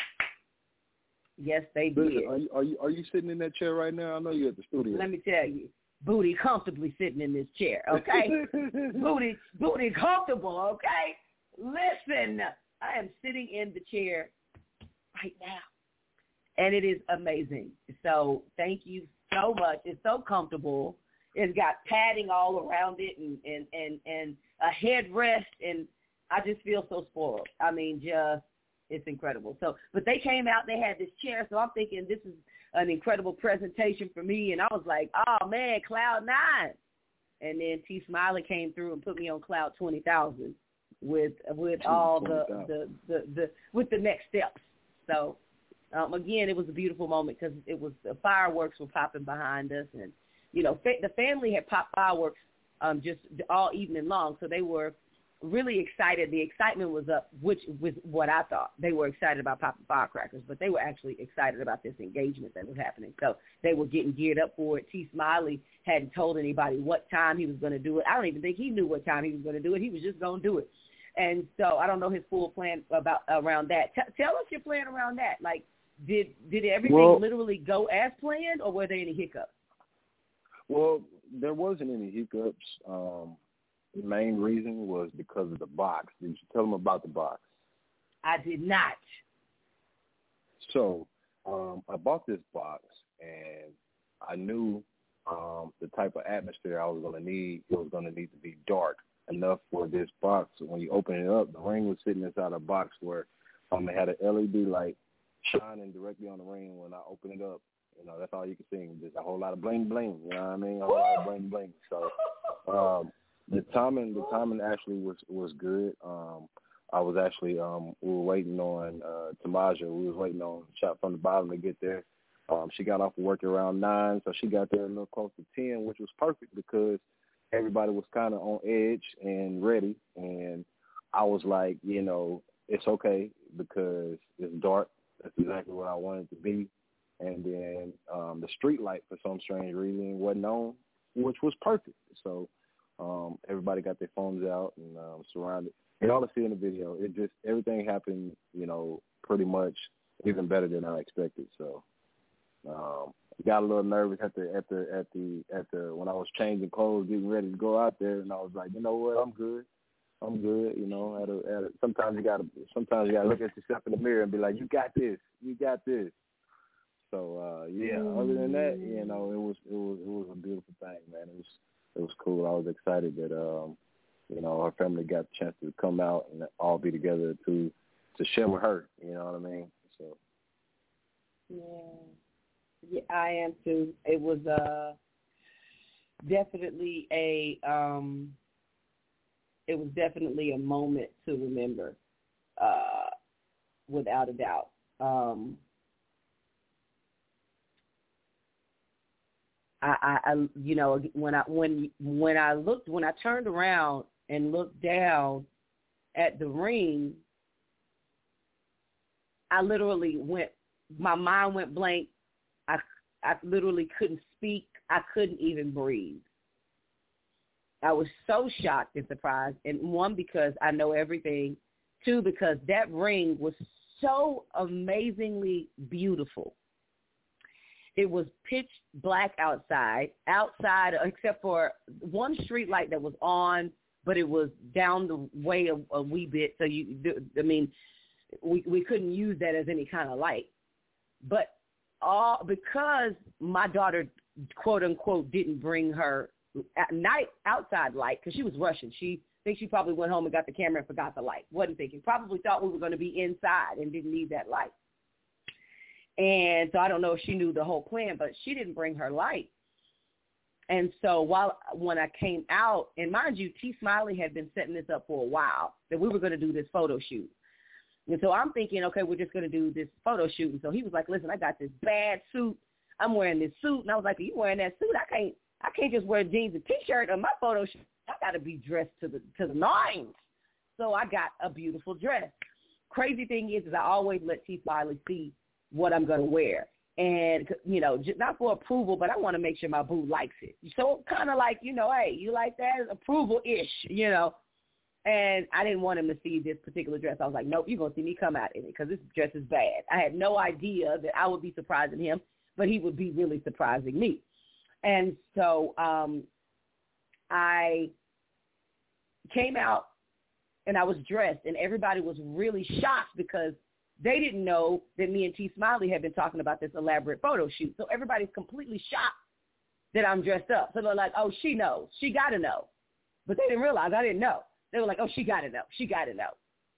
Yes, they Listen, did. Are you, are you are you sitting in that chair right now? I know you're at the studio. Let me tell you, booty comfortably sitting in this chair. Okay, booty booty comfortable. Okay, listen, I am sitting in the chair right now, and it is amazing. So thank you so much. It's so comfortable. It's got padding all around it and, and, and, and a headrest, and I just feel so spoiled. I mean, just, it's incredible. So, but they came out, they had this chair, so I'm thinking this is an incredible presentation for me, and I was like, oh, man, cloud nine. And then T. Smiley came through and put me on cloud twenty thousand with with all the, the, the, the, with the next steps. So, um, again, it was a beautiful moment because it was, the fireworks were popping behind us, and you know, fa- the family had popped fireworks um, just all evening long, so they were really excited. The excitement was up, which was what I thought. They were excited about popping firecrackers, but they were actually excited about this engagement that was happening. So they were getting geared up for it. T. Smiley hadn't told anybody what time he was going to do it. I don't even think he knew what time he was going to do it. He was just going to do it. And so I don't know his full plan about around that. T- tell us your plan around that. Like, did did everything well, literally go as planned, or were there any hiccups? Well, there wasn't any hiccups. Um, the main reason was because of the box. Did you tell them about the box? I did not. So um, I bought this box, and I knew um, the type of atmosphere I was going to need. It was going to need to be dark enough for this box. So when you open it up, the ring was sitting inside a box where um, it had an L E D light shining directly on the ring. When I open it up, you know, that's all you can see. Just a whole lot of bling bling. You know what I mean? A whole lot of bling bling. So um, the timing, the timing actually was was good. Um, I was actually um, we were waiting on uh, Tamaja. We was waiting on Shot from the Bottom to get there. Um, she got off of work around nine, so she got there a little close to ten, which was perfect because everybody was kind of on edge and ready. And I was like, you know, it's okay because it's dark. That's exactly what I wanted to be. And then um, the street light, for some strange reason, wasn't on, which was perfect. So um, everybody got their phones out and um, surrounded. And all I see in the video, it just, everything happened, you know, pretty much even better than I expected. So um, got a little nervous at the, at the, at the, at the, when I was changing clothes, getting ready to go out there. And I was like, you know what, I'm good. I'm good. You know, at a, at a, sometimes you got to, sometimes you got to look at yourself in the mirror and be like, you got this, you got this. So uh, yeah, other than that, you know, it was it was it was a beautiful thing, man. It was it was cool. I was excited that um, you know, her family got the chance to come out and all be together to to share with her. You know what I mean? So yeah, yeah, I am too. It was uh definitely a um, it was definitely a moment to remember, uh, without a doubt. Um, I, I, you know, when I when when I looked when I turned around and looked down at the ring, I literally went. My mind went blank. I I literally couldn't speak. I couldn't even breathe. I was so shocked and surprised. And one, because I know everything. Two, because that ring was so amazingly beautiful. It was pitch black outside, outside except for one street light that was on, but it was down the way a, a wee bit. So you, I mean, we we couldn't use that as any kind of light. But all because my daughter, quote unquote, didn't bring her at night outside light because she was rushing. She thinks she probably went home and got the camera and forgot the light. Wasn't thinking. Probably thought we were going to be inside and didn't need that light. And so I don't know if she knew the whole plan, but she didn't bring her light. And so while when I came out, and mind you, T. Smiley had been setting this up for a while, that we were going to do this photo shoot. And so I'm thinking, okay, we're just going to do this photo shoot. And so he was like, listen, I got this bad suit. I'm wearing this suit. And I was like, are you wearing that suit? I can't I can't just wear jeans and T-shirt on my photo shoot. I got to be dressed to the to the nines. So I got a beautiful dress. Crazy thing is, is I always let T. Smiley see what I'm going to wear. And, you know, just not for approval, but I want to make sure my boo likes it. So kind of like, you know, hey, you like that? Approval-ish, you know. And I didn't want him to see this particular dress. I was like, nope, you're going to see me come out in it because this dress is bad. I had no idea that I would be surprising him, but he would be really surprising me. And so um, I came out and I was dressed, and everybody was really shocked because they didn't know that me and T. Smiley had been talking about this elaborate photo shoot. So everybody's completely shocked that I'm dressed up. So they're like, oh, she knows. She got to know. But they didn't realize I didn't know. They were like, oh, she got to know. She got to know.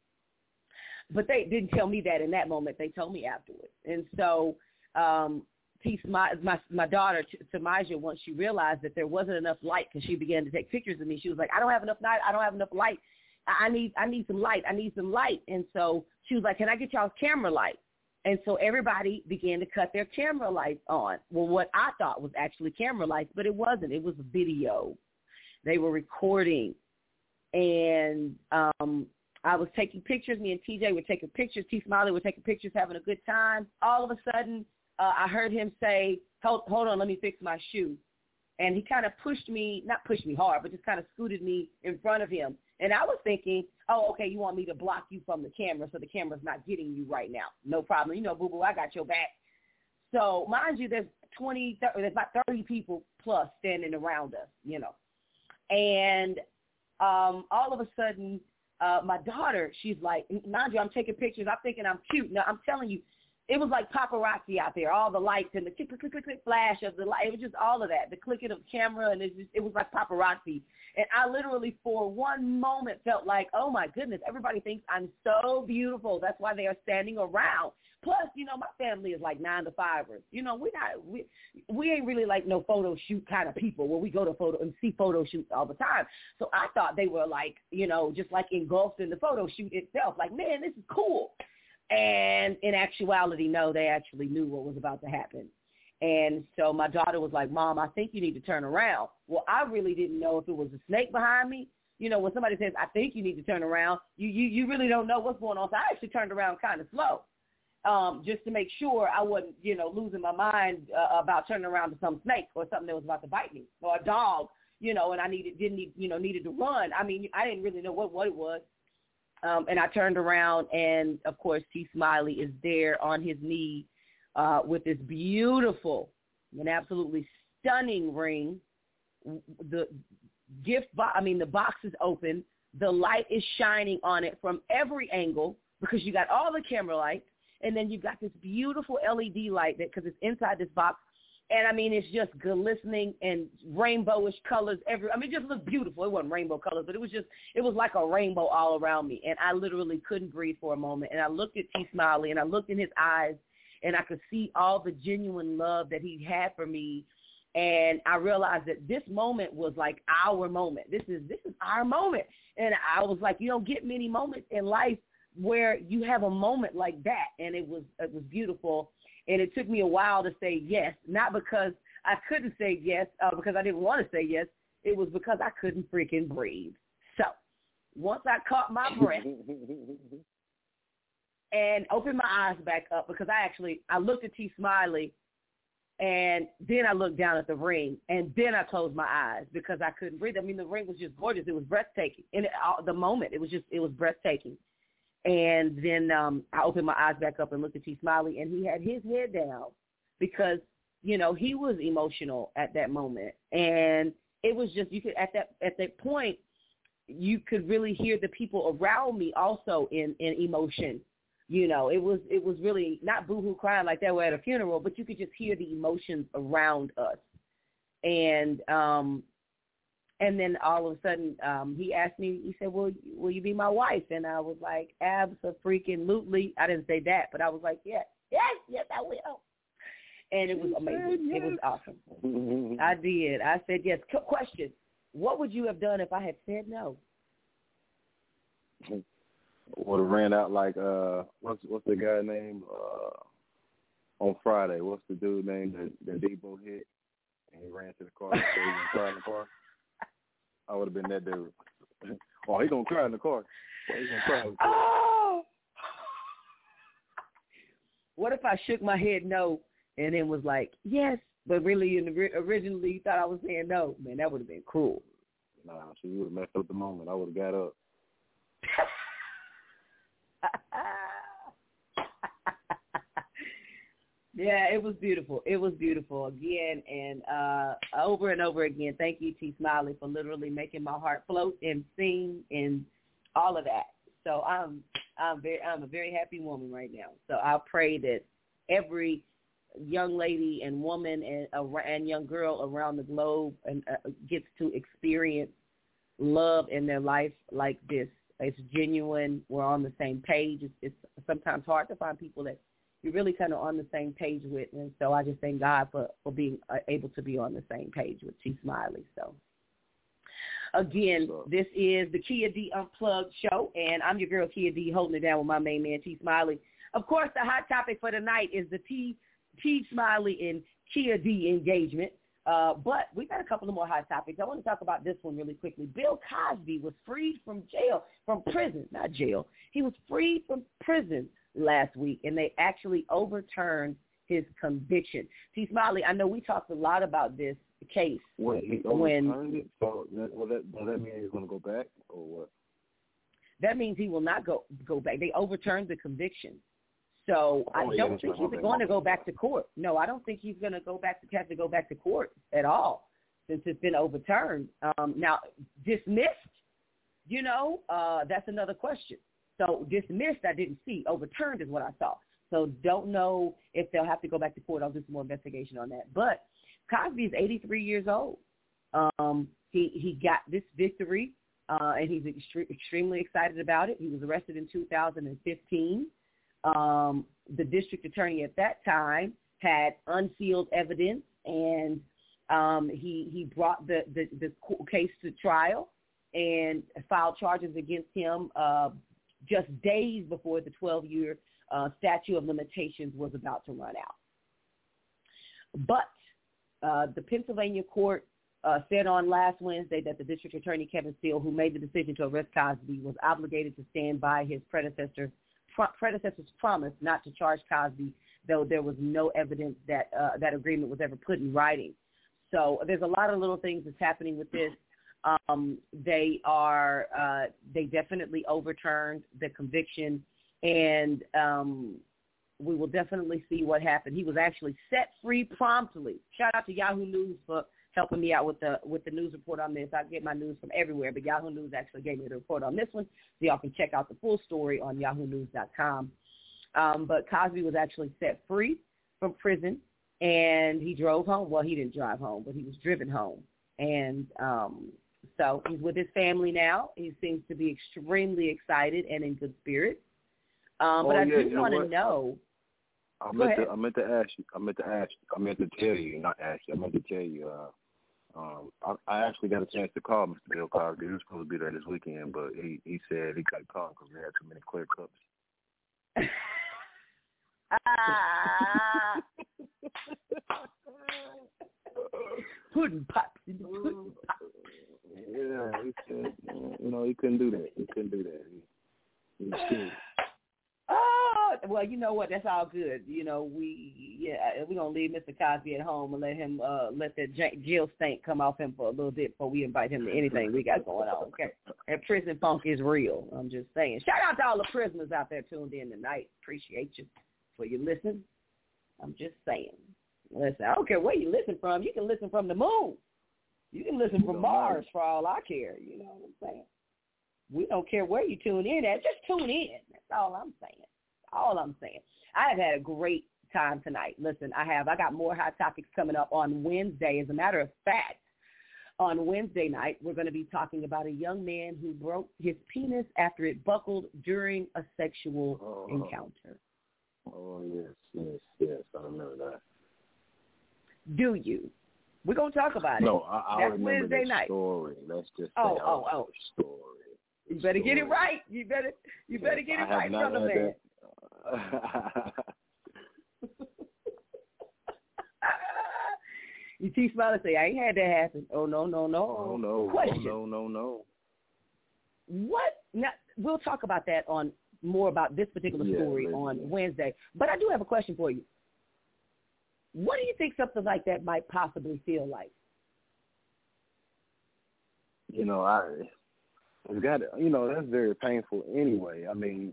But they didn't tell me that in that moment. They told me afterwards. And so um, T. Smiley, my, my daughter, Tamaja, once she realized that there wasn't enough light because she began to take pictures of me, she was like, I don't have enough light. I don't have enough light. I need I need some light. I need some light. And so she was like, can I get y'all's camera light? And so everybody began to cut their camera lights on. Well, what I thought was actually camera lights, but it wasn't. It was video. They were recording. And um, I was taking pictures. Me and T J were taking pictures. T. Smiley were taking pictures, having a good time. All of a sudden, uh, I heard him say, hold, hold on, let me fix my shoe. And he kind of pushed me, not pushed me hard, but just kind of scooted me in front of him. And I was thinking, oh, okay, you want me to block you from the camera so the camera's not getting you right now. No problem. You know, boo-boo, I got your back. So, mind you, there's twenty, thirty, there's about thirty people plus standing around us, you know. And um, all of a sudden, uh, my daughter, she's like, mind you, I'm taking pictures. I'm thinking I'm cute. Now, I'm telling you, it was like paparazzi out there, all the lights and the click, click, click, click, click flash of the light. It was just all of that, the clicking of the camera, and it, just, it was like paparazzi. And I literally, for one moment, felt like, oh, my goodness, everybody thinks I'm so beautiful. That's why they are standing around. Plus, you know, my family is like nine to fivers. You know, we not we we ain't really like no photo shoot kind of people where we go to photo and see photo shoots all the time. So I thought they were like, you know, just like engulfed in the photo shoot itself. Like, man, this is cool. And in actuality, no, they actually knew what was about to happen. And so my daughter was like, Mom, I think you need to turn around. Well, I really didn't know if it was a snake behind me. You know, when somebody says, I think you need to turn around, you you, you really don't know what's going on. So I actually turned around kind of slow. Um, just to make sure I wasn't, you know, losing my mind uh, about turning around to some snake or something that was about to bite me, or a dog, you know, and I needed, didn't need, you know, needed to run. I mean, I didn't really know what, what it was. Um, and I turned around, and, of course, T. Smiley is there on his knee uh, with this beautiful and absolutely stunning ring. The gift box, I mean, the box is open. The light is shining on it from every angle because you got all the camera lights. And then you've got this beautiful L E D light that, because it's inside this box. And, I mean, it's just glistening and rainbowish colors. Every, I mean, it just looked beautiful. It wasn't rainbow colors, but it was just, it was like a rainbow all around me. And I literally couldn't breathe for a moment. And I looked at T. Smiley, and I looked in his eyes, and I could see all the genuine love that he had for me. And I realized that this moment was like our moment. This is this is our moment. And I was like, you don't get many moments in life where you have a moment like that, and it was it was beautiful, and it took me a while to say yes, not because I couldn't say yes, uh, because I didn't want to say yes. It was because I couldn't freaking breathe. So once I caught my breath and opened my eyes back up, because I actually I looked at T. Smiley, and then I looked down at the ring, and then I closed my eyes because I couldn't breathe. I mean, the ring was just gorgeous. It was breathtaking. In the moment, it was just it was breathtaking. And then um, I opened my eyes back up and looked at T. Smiley, and he had his head down because, you know, he was emotional at that moment. And it was just, you could, at that at that point, you could really hear the people around me also in, in emotion. You know, it was it was really not boohoo crying like that. We're at a funeral, but you could just hear the emotions around us. And um And then all of a sudden, um, he asked me, he said, well, will you be my wife? And I was like, abso-freaking-lutely. I didn't say that, but I was like, yes, yes, yes, I will. And it was amazing. Yes. It was awesome. I did. I said yes. Question, what would you have done if I had said no? Would have ran out like, uh, what's what's the guy name uh, on Friday? What's the dude name that, that Debo hit? And he ran to the car and said he was going to cry in the car. I would have been that dude. Oh, he gonna cry in the car. Oh, he gonna cry in the car. Oh. What if I shook my head no and then was like yes, but really in the, originally thought I was saying no? Man, that would have been cruel. Nah, so you would have messed up the moment. I would have got up. Yeah, it was beautiful. It was beautiful again, and uh, over and over again. Thank you, T. Smiley, for literally making my heart float and sing and all of that. So I'm I'm very I'm a very happy woman right now. So I pray that every young lady and woman and uh, and young girl around the globe and uh, gets to experience love in their life like this. It's genuine. We're on the same page. It's, it's sometimes hard to find people that you're really kind of on the same page with. And so I just thank God for, for being uh, able to be on the same page with T. Smiley. So, again, this is the Kia D Unplugged show, and I'm your girl, Kia D, holding it down with my main man, T. Smiley. Of course, the hot topic for tonight is the T. T. Smiley and Kia D engagement. Uh, but we got a couple of more hot topics. I want to talk about this one really quickly. Bill Cosby was freed from jail, from prison, not jail. He was freed from prison last week, and they actually overturned his conviction. T. Smiley, I know we talked a lot about this case. Wait, he overturned when, it? So that, well, that, does that mean he's going to go back or what? that means he will not go go back. They overturned the conviction. So I Oh, yeah, don't that's think right. he's going to go back to court. No, I don't think he's going to go back to have to go back to court at all since it's been overturned. Um, now, dismissed, you know, uh, that's another question. So dismissed, I didn't see. Overturned is what I saw. So don't know if they'll have to go back to court. I'll do some more investigation on that. But Cosby is eighty-three years old. Um, he, he got this victory, uh, and he's extre- extremely excited about it. He was arrested in two thousand fifteen. Um, the district attorney at that time had unsealed evidence, and um, he he brought the, the, the case to trial and filed charges against him uh, just days before the twelve-year uh, statute of limitations was about to run out. But uh, the Pennsylvania court uh, said on last Wednesday that the district attorney, Kevin Steele, who made the decision to arrest Cosby, was obligated to stand by his predecessor predecessor's promise not to charge Cosby, though there was no evidence that uh, that agreement was ever put in writing. So there's a lot of little things that's happening with this. Um, they are uh, they definitely overturned the conviction, and um, we will definitely see what happened. He was actually set free promptly. Shout out to Yahoo News for helping me out with the with the news report on this. I get my news from everywhere, but Yahoo News actually gave me the report on this one, so y'all can check out the full story on yahoo news dot com. Um, but Cosby was actually set free from prison, and he drove home. Well, he didn't drive home, but he was driven home. And um, so he's with his family now. He seems to be extremely excited and in good spirits. Um, but oh, I yeah, do want to know. I Go meant ahead. to, I meant to ask you. I meant to ask. I meant to tell you, not ask you. I meant to tell you. Uh, um, I, I actually got a chance to call Mister Bill Cosby. He was supposed to be there this weekend, but he, he said he got caught because we had too many clear cups. Ah. Pudding pops. Pudding pops. Yeah, he said, you know, he couldn't do that. He couldn't do that. He, he was scared. Oh, well, you know what? That's all good. You know, we yeah, we're gonna leave Mister Cosby at home and let him uh let that j- jail stank come off him for a little bit before we invite him to anything we got going on. Okay, and prison funk is real. I'm just saying. Shout out to all the prisoners out there tuned in tonight. Appreciate you for your listen. I'm just saying. Listen, I don't care where you listen from. You can listen from the moon. You can listen from Mars for all I care. You know what I'm saying? We don't care where you tune in at. Just tune in. That's all I'm saying. All I'm saying. I have had a great time tonight. Listen, I have. I got more hot topics coming up on Wednesday. As a matter of fact, on Wednesday night, we're going to be talking about a young man who broke his penis after it buckled during a sexual oh, encounter. Oh, yes, yes, yes. I remember that. Do you? We're going to talk about it. No, I, I That's remember Wednesday the night. story. Let's just say oh, I oh, oh. the story. You better get it right. You better you better yes, get it I right, brother man. You see Smiley say, I ain't had that happen. Oh, no, no, no. Oh, no. Question. Oh, no, no, no. What? Now, we'll talk about that on more about this particular yeah, story maybe. on Wednesday. But I do have a question for you. What do you think something like that might possibly feel like? You know, I it's got you know that's very painful anyway. I mean,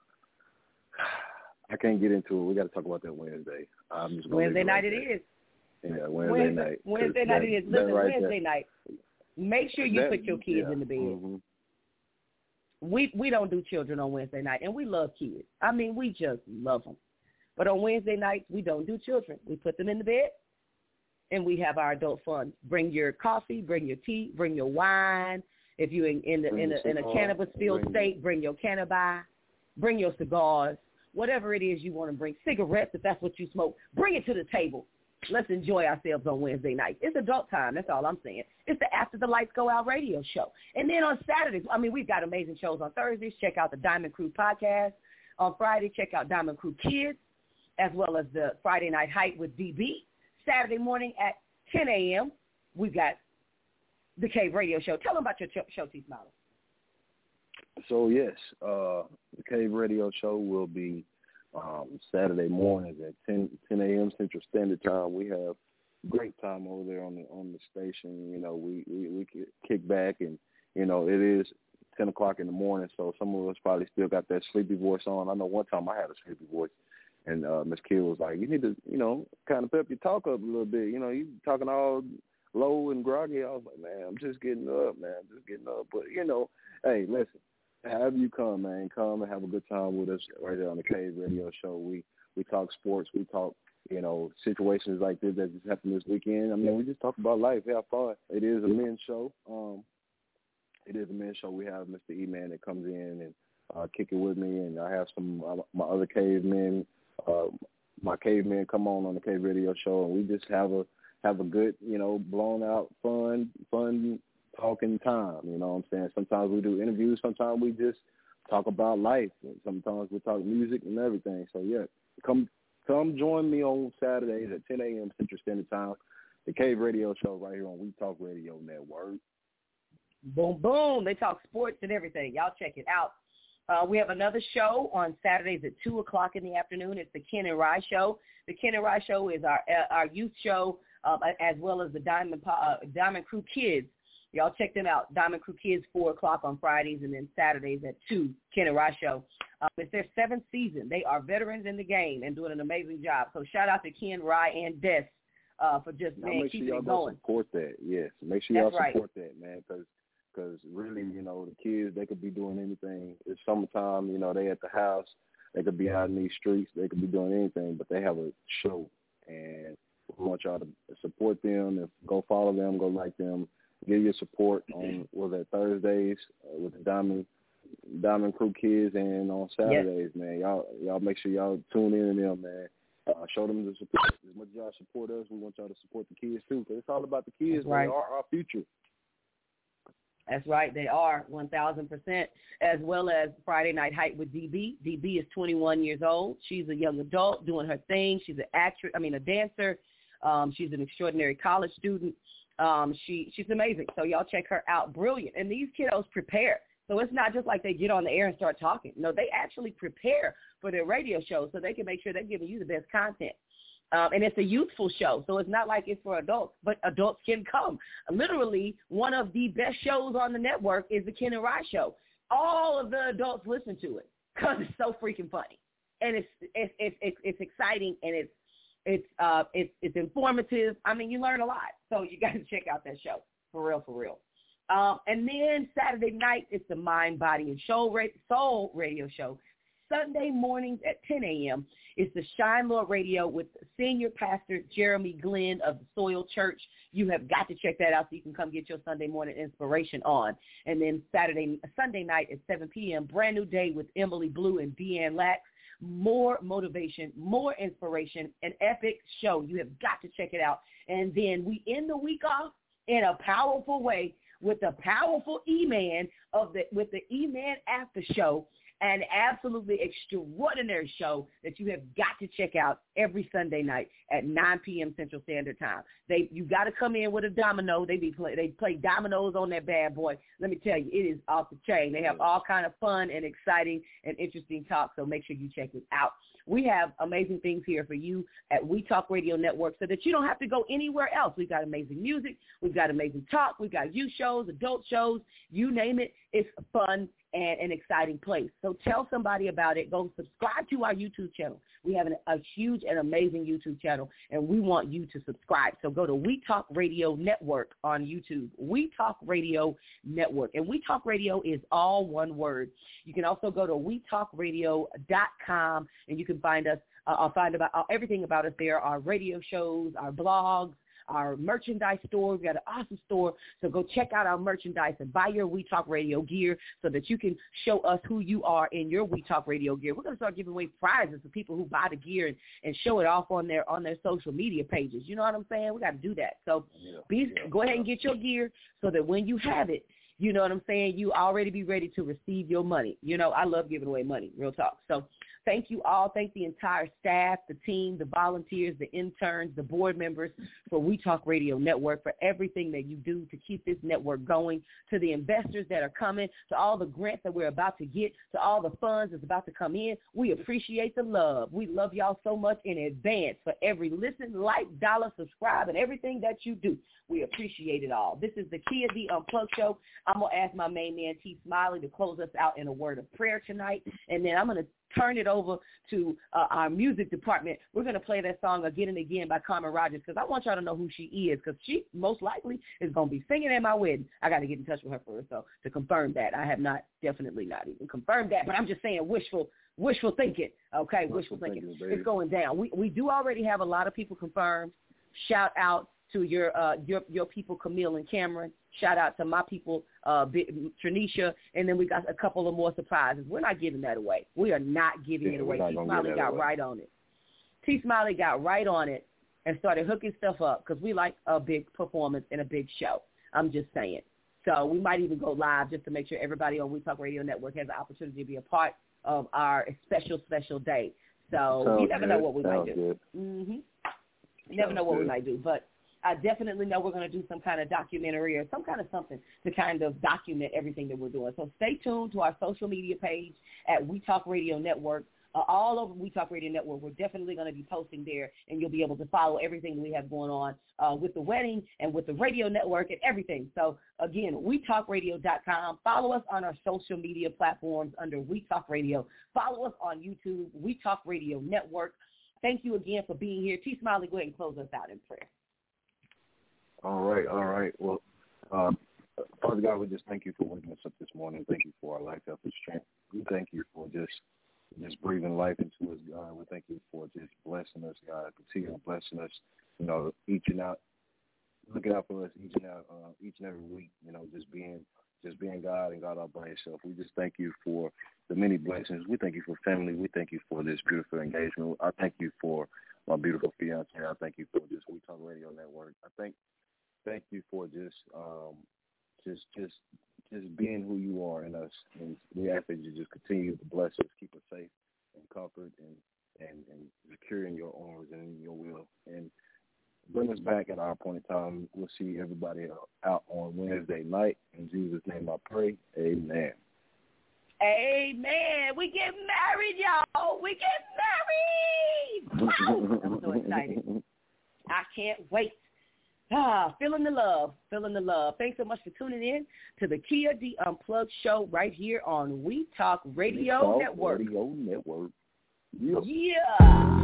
I can't get into it. We got to talk about that Wednesday. I'm just Wednesday night right it is. Yeah, Wednesday, Wednesday night. Wednesday night that, it is. Listen, right Wednesday there. night. Make sure you that, put your kids yeah, in the bed. Mm-hmm. We we don't do children on Wednesday night, and we love kids. I mean, we just love them. But on Wednesday nights, we don't do children. We put them in the bed, and we have our adult fun. Bring your coffee, bring your tea, bring your wine. If you're in, in, the, in, a, in a cannabis-filled state, bring your cannabis, bring your cigars, whatever it is you want to bring. Cigarettes, if that's what you smoke, bring it to the table. Let's enjoy ourselves on Wednesday night. It's adult time. That's all I'm saying. It's the After the Lights Go Out radio show. And then on Saturdays, I mean, we've got amazing shows on Thursdays. Check out the Diamond Crew podcast. On Friday, check out Diamond Crew Kids, as well as the Friday Night Hype with D B. Saturday morning at ten a.m., we've got the Cave Radio Show. Tell them about your show, T. Smiley. So, yes, uh, the Cave Radio Show will be um, Saturday mornings at ten a.m. Central Standard Time. We have great time over there on the on the station. You know, we, we, we kick back, and, you know, it is ten o'clock in the morning, so some of us probably still got that sleepy voice on. I know one time I had a sleepy voice, and uh, Miss Kill was like, you need to, you know, kind of pep your talk up a little bit. You know, you talking all low and groggy. I was like, man, I'm just getting up, man, I'm just getting up. But, you know, hey, listen, however you come, man, come and have a good time with us right there on the Cave Radio Show. We we talk sports, we talk, you know, situations like this that just happened this weekend. I mean, we just talk about life, have fun. It is a men's show. Um, it is a men's show. We have Mister E-Man that comes in and uh, kick it with me, and I have some uh, my other cavemen, uh, my cavemen come on on the Cave Radio Show, and we just have a have a good, you know, blown out, fun, fun talking time. You know what I'm saying? Sometimes we do interviews. Sometimes we just talk about life. And sometimes we talk music and everything. So, yeah, come come join me on Saturdays at ten a.m. Central Standard Time, the Cave Radio Show right here on We Talk Radio Network. Boom, boom. They talk sports and everything. Y'all check it out. Uh, we have another show on Saturdays at two o'clock in the afternoon. It's the Ken and Rye Show. The Ken and Rye Show is our uh, our youth show, uh, as well as the Diamond uh, Diamond Crew Kids. Y'all check them out. Diamond Crew Kids, four o'clock on Fridays, and then Saturdays at two, Ken and Rye Show. Um, it's their seventh season. They are veterans in the game and doing an amazing job. So shout out to Ken, Rye, and Des uh, for just, man, make keeping sure y'all it going. Support that, yes. Make sure y'all That's support right. that, man, because Because really, you know, the kids, they could be doing anything. It's summertime, you know, they at the house. They could be out in these streets. They could be doing anything, but they have a show. And we want y'all to support them. If, go follow them. Go like them. Give your support on, was that Thursdays uh, with the Diamond Diamond Crew Kids, and on Saturdays, yes. man. Y'all y'all make sure y'all tune in to them, man. Uh, show them the support. As much as y'all support us, we want y'all to support the kids, too, because it's all about the kids. That's right. They are our future. That's right. They are one thousand percent, as well as Friday Night Hype with D B. D B is twenty-one years old. She's a young adult doing her thing. She's an actress, I mean, a dancer. Um, she's an extraordinary college student. Um, she She's amazing. So y'all check her out. Brilliant. And these kiddos prepare. So it's not just like they get on the air and start talking. No, they actually prepare for their radio show so they can make sure they're giving you the best content. Um, and it's a youthful show, so it's not like it's for adults, but adults can come. Literally, one of the best shows on the network is the Ken and Rye Show. All of the adults listen to it because it's so freaking funny, and it's it's it's it's, it's exciting, and it's it's uh it's it's informative. I mean, you learn a lot, so you got to check out that show for real, for real. Um, and then Saturday night, it's the Mind, Body, and Soul Soul Radio Show. Sunday mornings at ten a.m. is the Shine Lord Radio with Senior Pastor Jeremy Glenn of the Soil Church. You have got to check that out so you can come get your Sunday morning inspiration on. And then Saturday, Sunday night at seven p.m., Brand New Day with Emily Blue and Deanne Lack. More motivation, more inspiration, an epic show. You have got to check it out. And then we end the week off in a powerful way with the powerful E-Man of the with the E-Man After Show. An absolutely extraordinary show that you have got to check out every Sunday night at nine p.m. Central Standard Time. They you got to come in with a domino. They be play they play dominoes on that bad boy. Let me tell you, it is off the chain. They have all kind of fun and exciting and interesting talk. So make sure you check it out. We have amazing things here for you at We Talk Radio Network so that you don't have to go anywhere else. We've got amazing music. We've got amazing talk. We've got youth shows, adult shows, you name it. It's fun and an exciting place. So tell somebody about it. Go subscribe to our YouTube channel. We have an, a huge and amazing YouTube channel, and we want you to subscribe. So go to We Talk Radio Network on YouTube. We Talk Radio Network. And We Talk Radio is all one word. You can also go to we talk radio dot com, and you can find us, uh, I'll find about uh, everything about us there, our radio shows, our blogs, our merchandise store. We've got an awesome store, so go check out our merchandise and buy your We Talk Radio gear so that you can show us who you are in your We Talk Radio gear. We're going to start giving away prizes to people who buy the gear and, and show it off on their on their social media pages. You know what I'm saying? We got to do that. So yeah, be, yeah, go ahead yeah. and get your gear so that when you have it, you know what I'm saying, you already be ready to receive your money. You know, I love giving away money, real talk. So thank you all. Thank the entire staff, the team, the volunteers, the interns, the board members for We Talk Radio Network, for everything that you do to keep this network going, to the investors that are coming, to all the grants that we're about to get, to all the funds that's about to come in. We appreciate the love. We love y'all so much in advance for every listen, like, dollar, subscribe, and everything that you do. We appreciate it all. This is the Kia D Unplugged Show. I'm going to ask my main man, T. Smiley, to close us out in a word of prayer tonight, and then I'm going to turn it over to uh, our music department. We're going to play that song Again and Again by Carmen Rogers, because I want y'all to know who she is, because she most likely is going to be singing at my wedding. I got to get in touch with her first, so to confirm that. I have not, definitely not even confirmed that, but I'm just saying wishful wishful thinking, okay, wishful, wishful thinking. thinking it's going down. We we do already have a lot of people confirmed. Shout out to your uh, your your people, Camille and Cameron. Shout out to my people, uh, Tranisha, and then we got a couple of more surprises. We're not giving that away. We are not giving yeah, it away. T. Smiley got away. right on it. T. Smiley got right on it and started hooking stuff up because we like a big performance and a big show. I'm just saying. So we might even go live just to make sure everybody on We Talk Radio Network has the opportunity to be a part of our special, special day. So Sounds you never good. know what we Sounds might do. Mm-hmm. You never know what good. we might do, but I definitely know we're going to do some kind of documentary or some kind of something to kind of document everything that we're doing. So stay tuned to our social media page at We Talk Radio Network. Uh, all over We Talk Radio Network, we're definitely going to be posting there, and you'll be able to follow everything we have going on uh, with the wedding and with the radio network and everything. So, again, we talk radio dot com. Follow us on our social media platforms under We Talk Radio. Follow us on YouTube, We Talk Radio Network. Thank you again for being here. T. Smiley, go ahead and close us out in prayer. All right, all right. Well, uh, Father God, we just thank you for waking us up this morning. Thank you for our life, health, and strength. We thank you for just just breathing life into us, God. We thank you for just blessing us, God. Continue blessing us, you know, each and out, looking out for us each and out, uh, each and every week. You know, just being just being God and God all by yourself. We just thank you for the many blessings. We thank you for family. We thank you for this beautiful engagement. I thank you for my beautiful fiance. I thank you for just We Talk Radio Network. I thank thank you for just um, just just just being who you are in us. And we ask that you just continue to bless us, keep us safe and comfort and, and, and secure in your arms and in your will. And bring us back at our appointed time. We'll see everybody out on Wednesday night. In Jesus' name I pray. Amen. Amen. We get married, y'all. We get married. Wow. I'm so excited. I can't wait. Ah, feeling the love, feeling the love. Thanks so much for tuning in to the Kia D Unplugged show right here on We Talk Radio We Talk Network. Radio Network. Yeah. yeah.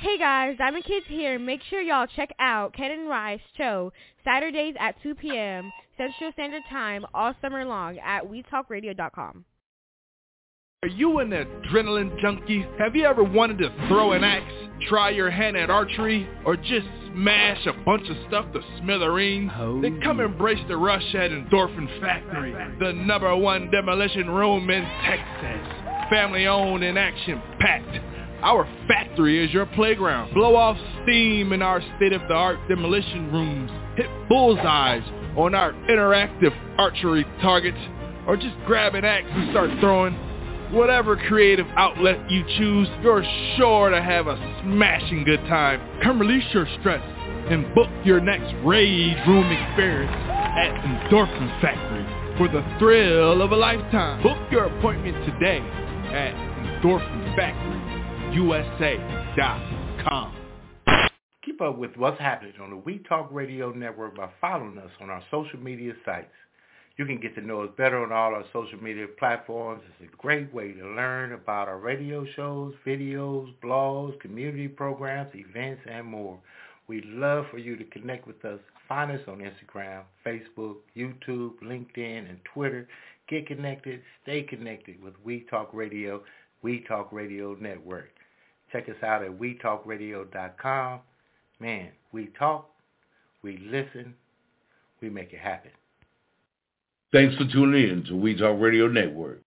Hey guys, Diamond Kids here. Make sure y'all check out Ken and Rice show Saturdays at two p.m. Central Standard Time all summer long at we talk radio dot com. Are you an adrenaline junkie? Have you ever wanted to throw an axe, try your hand at archery, or just smash a bunch of stuff to smithereens? Oh. Then come embrace the rush at Endorphin Factory, the number one demolition room in Texas. Family owned and action packed. Our factory is your playground. Blow off steam in our state-of-the-art demolition rooms. Hit bullseyes on our interactive archery targets. Or just grab an axe and start throwing. Whatever creative outlet you choose, you're sure to have a smashing good time. Come release your stress and book your next Rage Room experience at Endorphin Factory for the thrill of a lifetime. Book your appointment today at endorphin factory U S A dot com. Keep up with what's happening on the We Talk Radio Network by following us on our social media sites. You can get to know us better on all our social media platforms. It's a great way to learn about our radio shows, videos, blogs, community programs, events, and more. We'd love for you to connect with us. Find us on Instagram, Facebook, YouTube, LinkedIn, and Twitter. Get connected, stay connected with We Talk Radio, We Talk Radio Network. Check us out at we talk radio dot com. Man, we talk, we listen, we make it happen. Thanks for tuning in to We Talk Radio Network.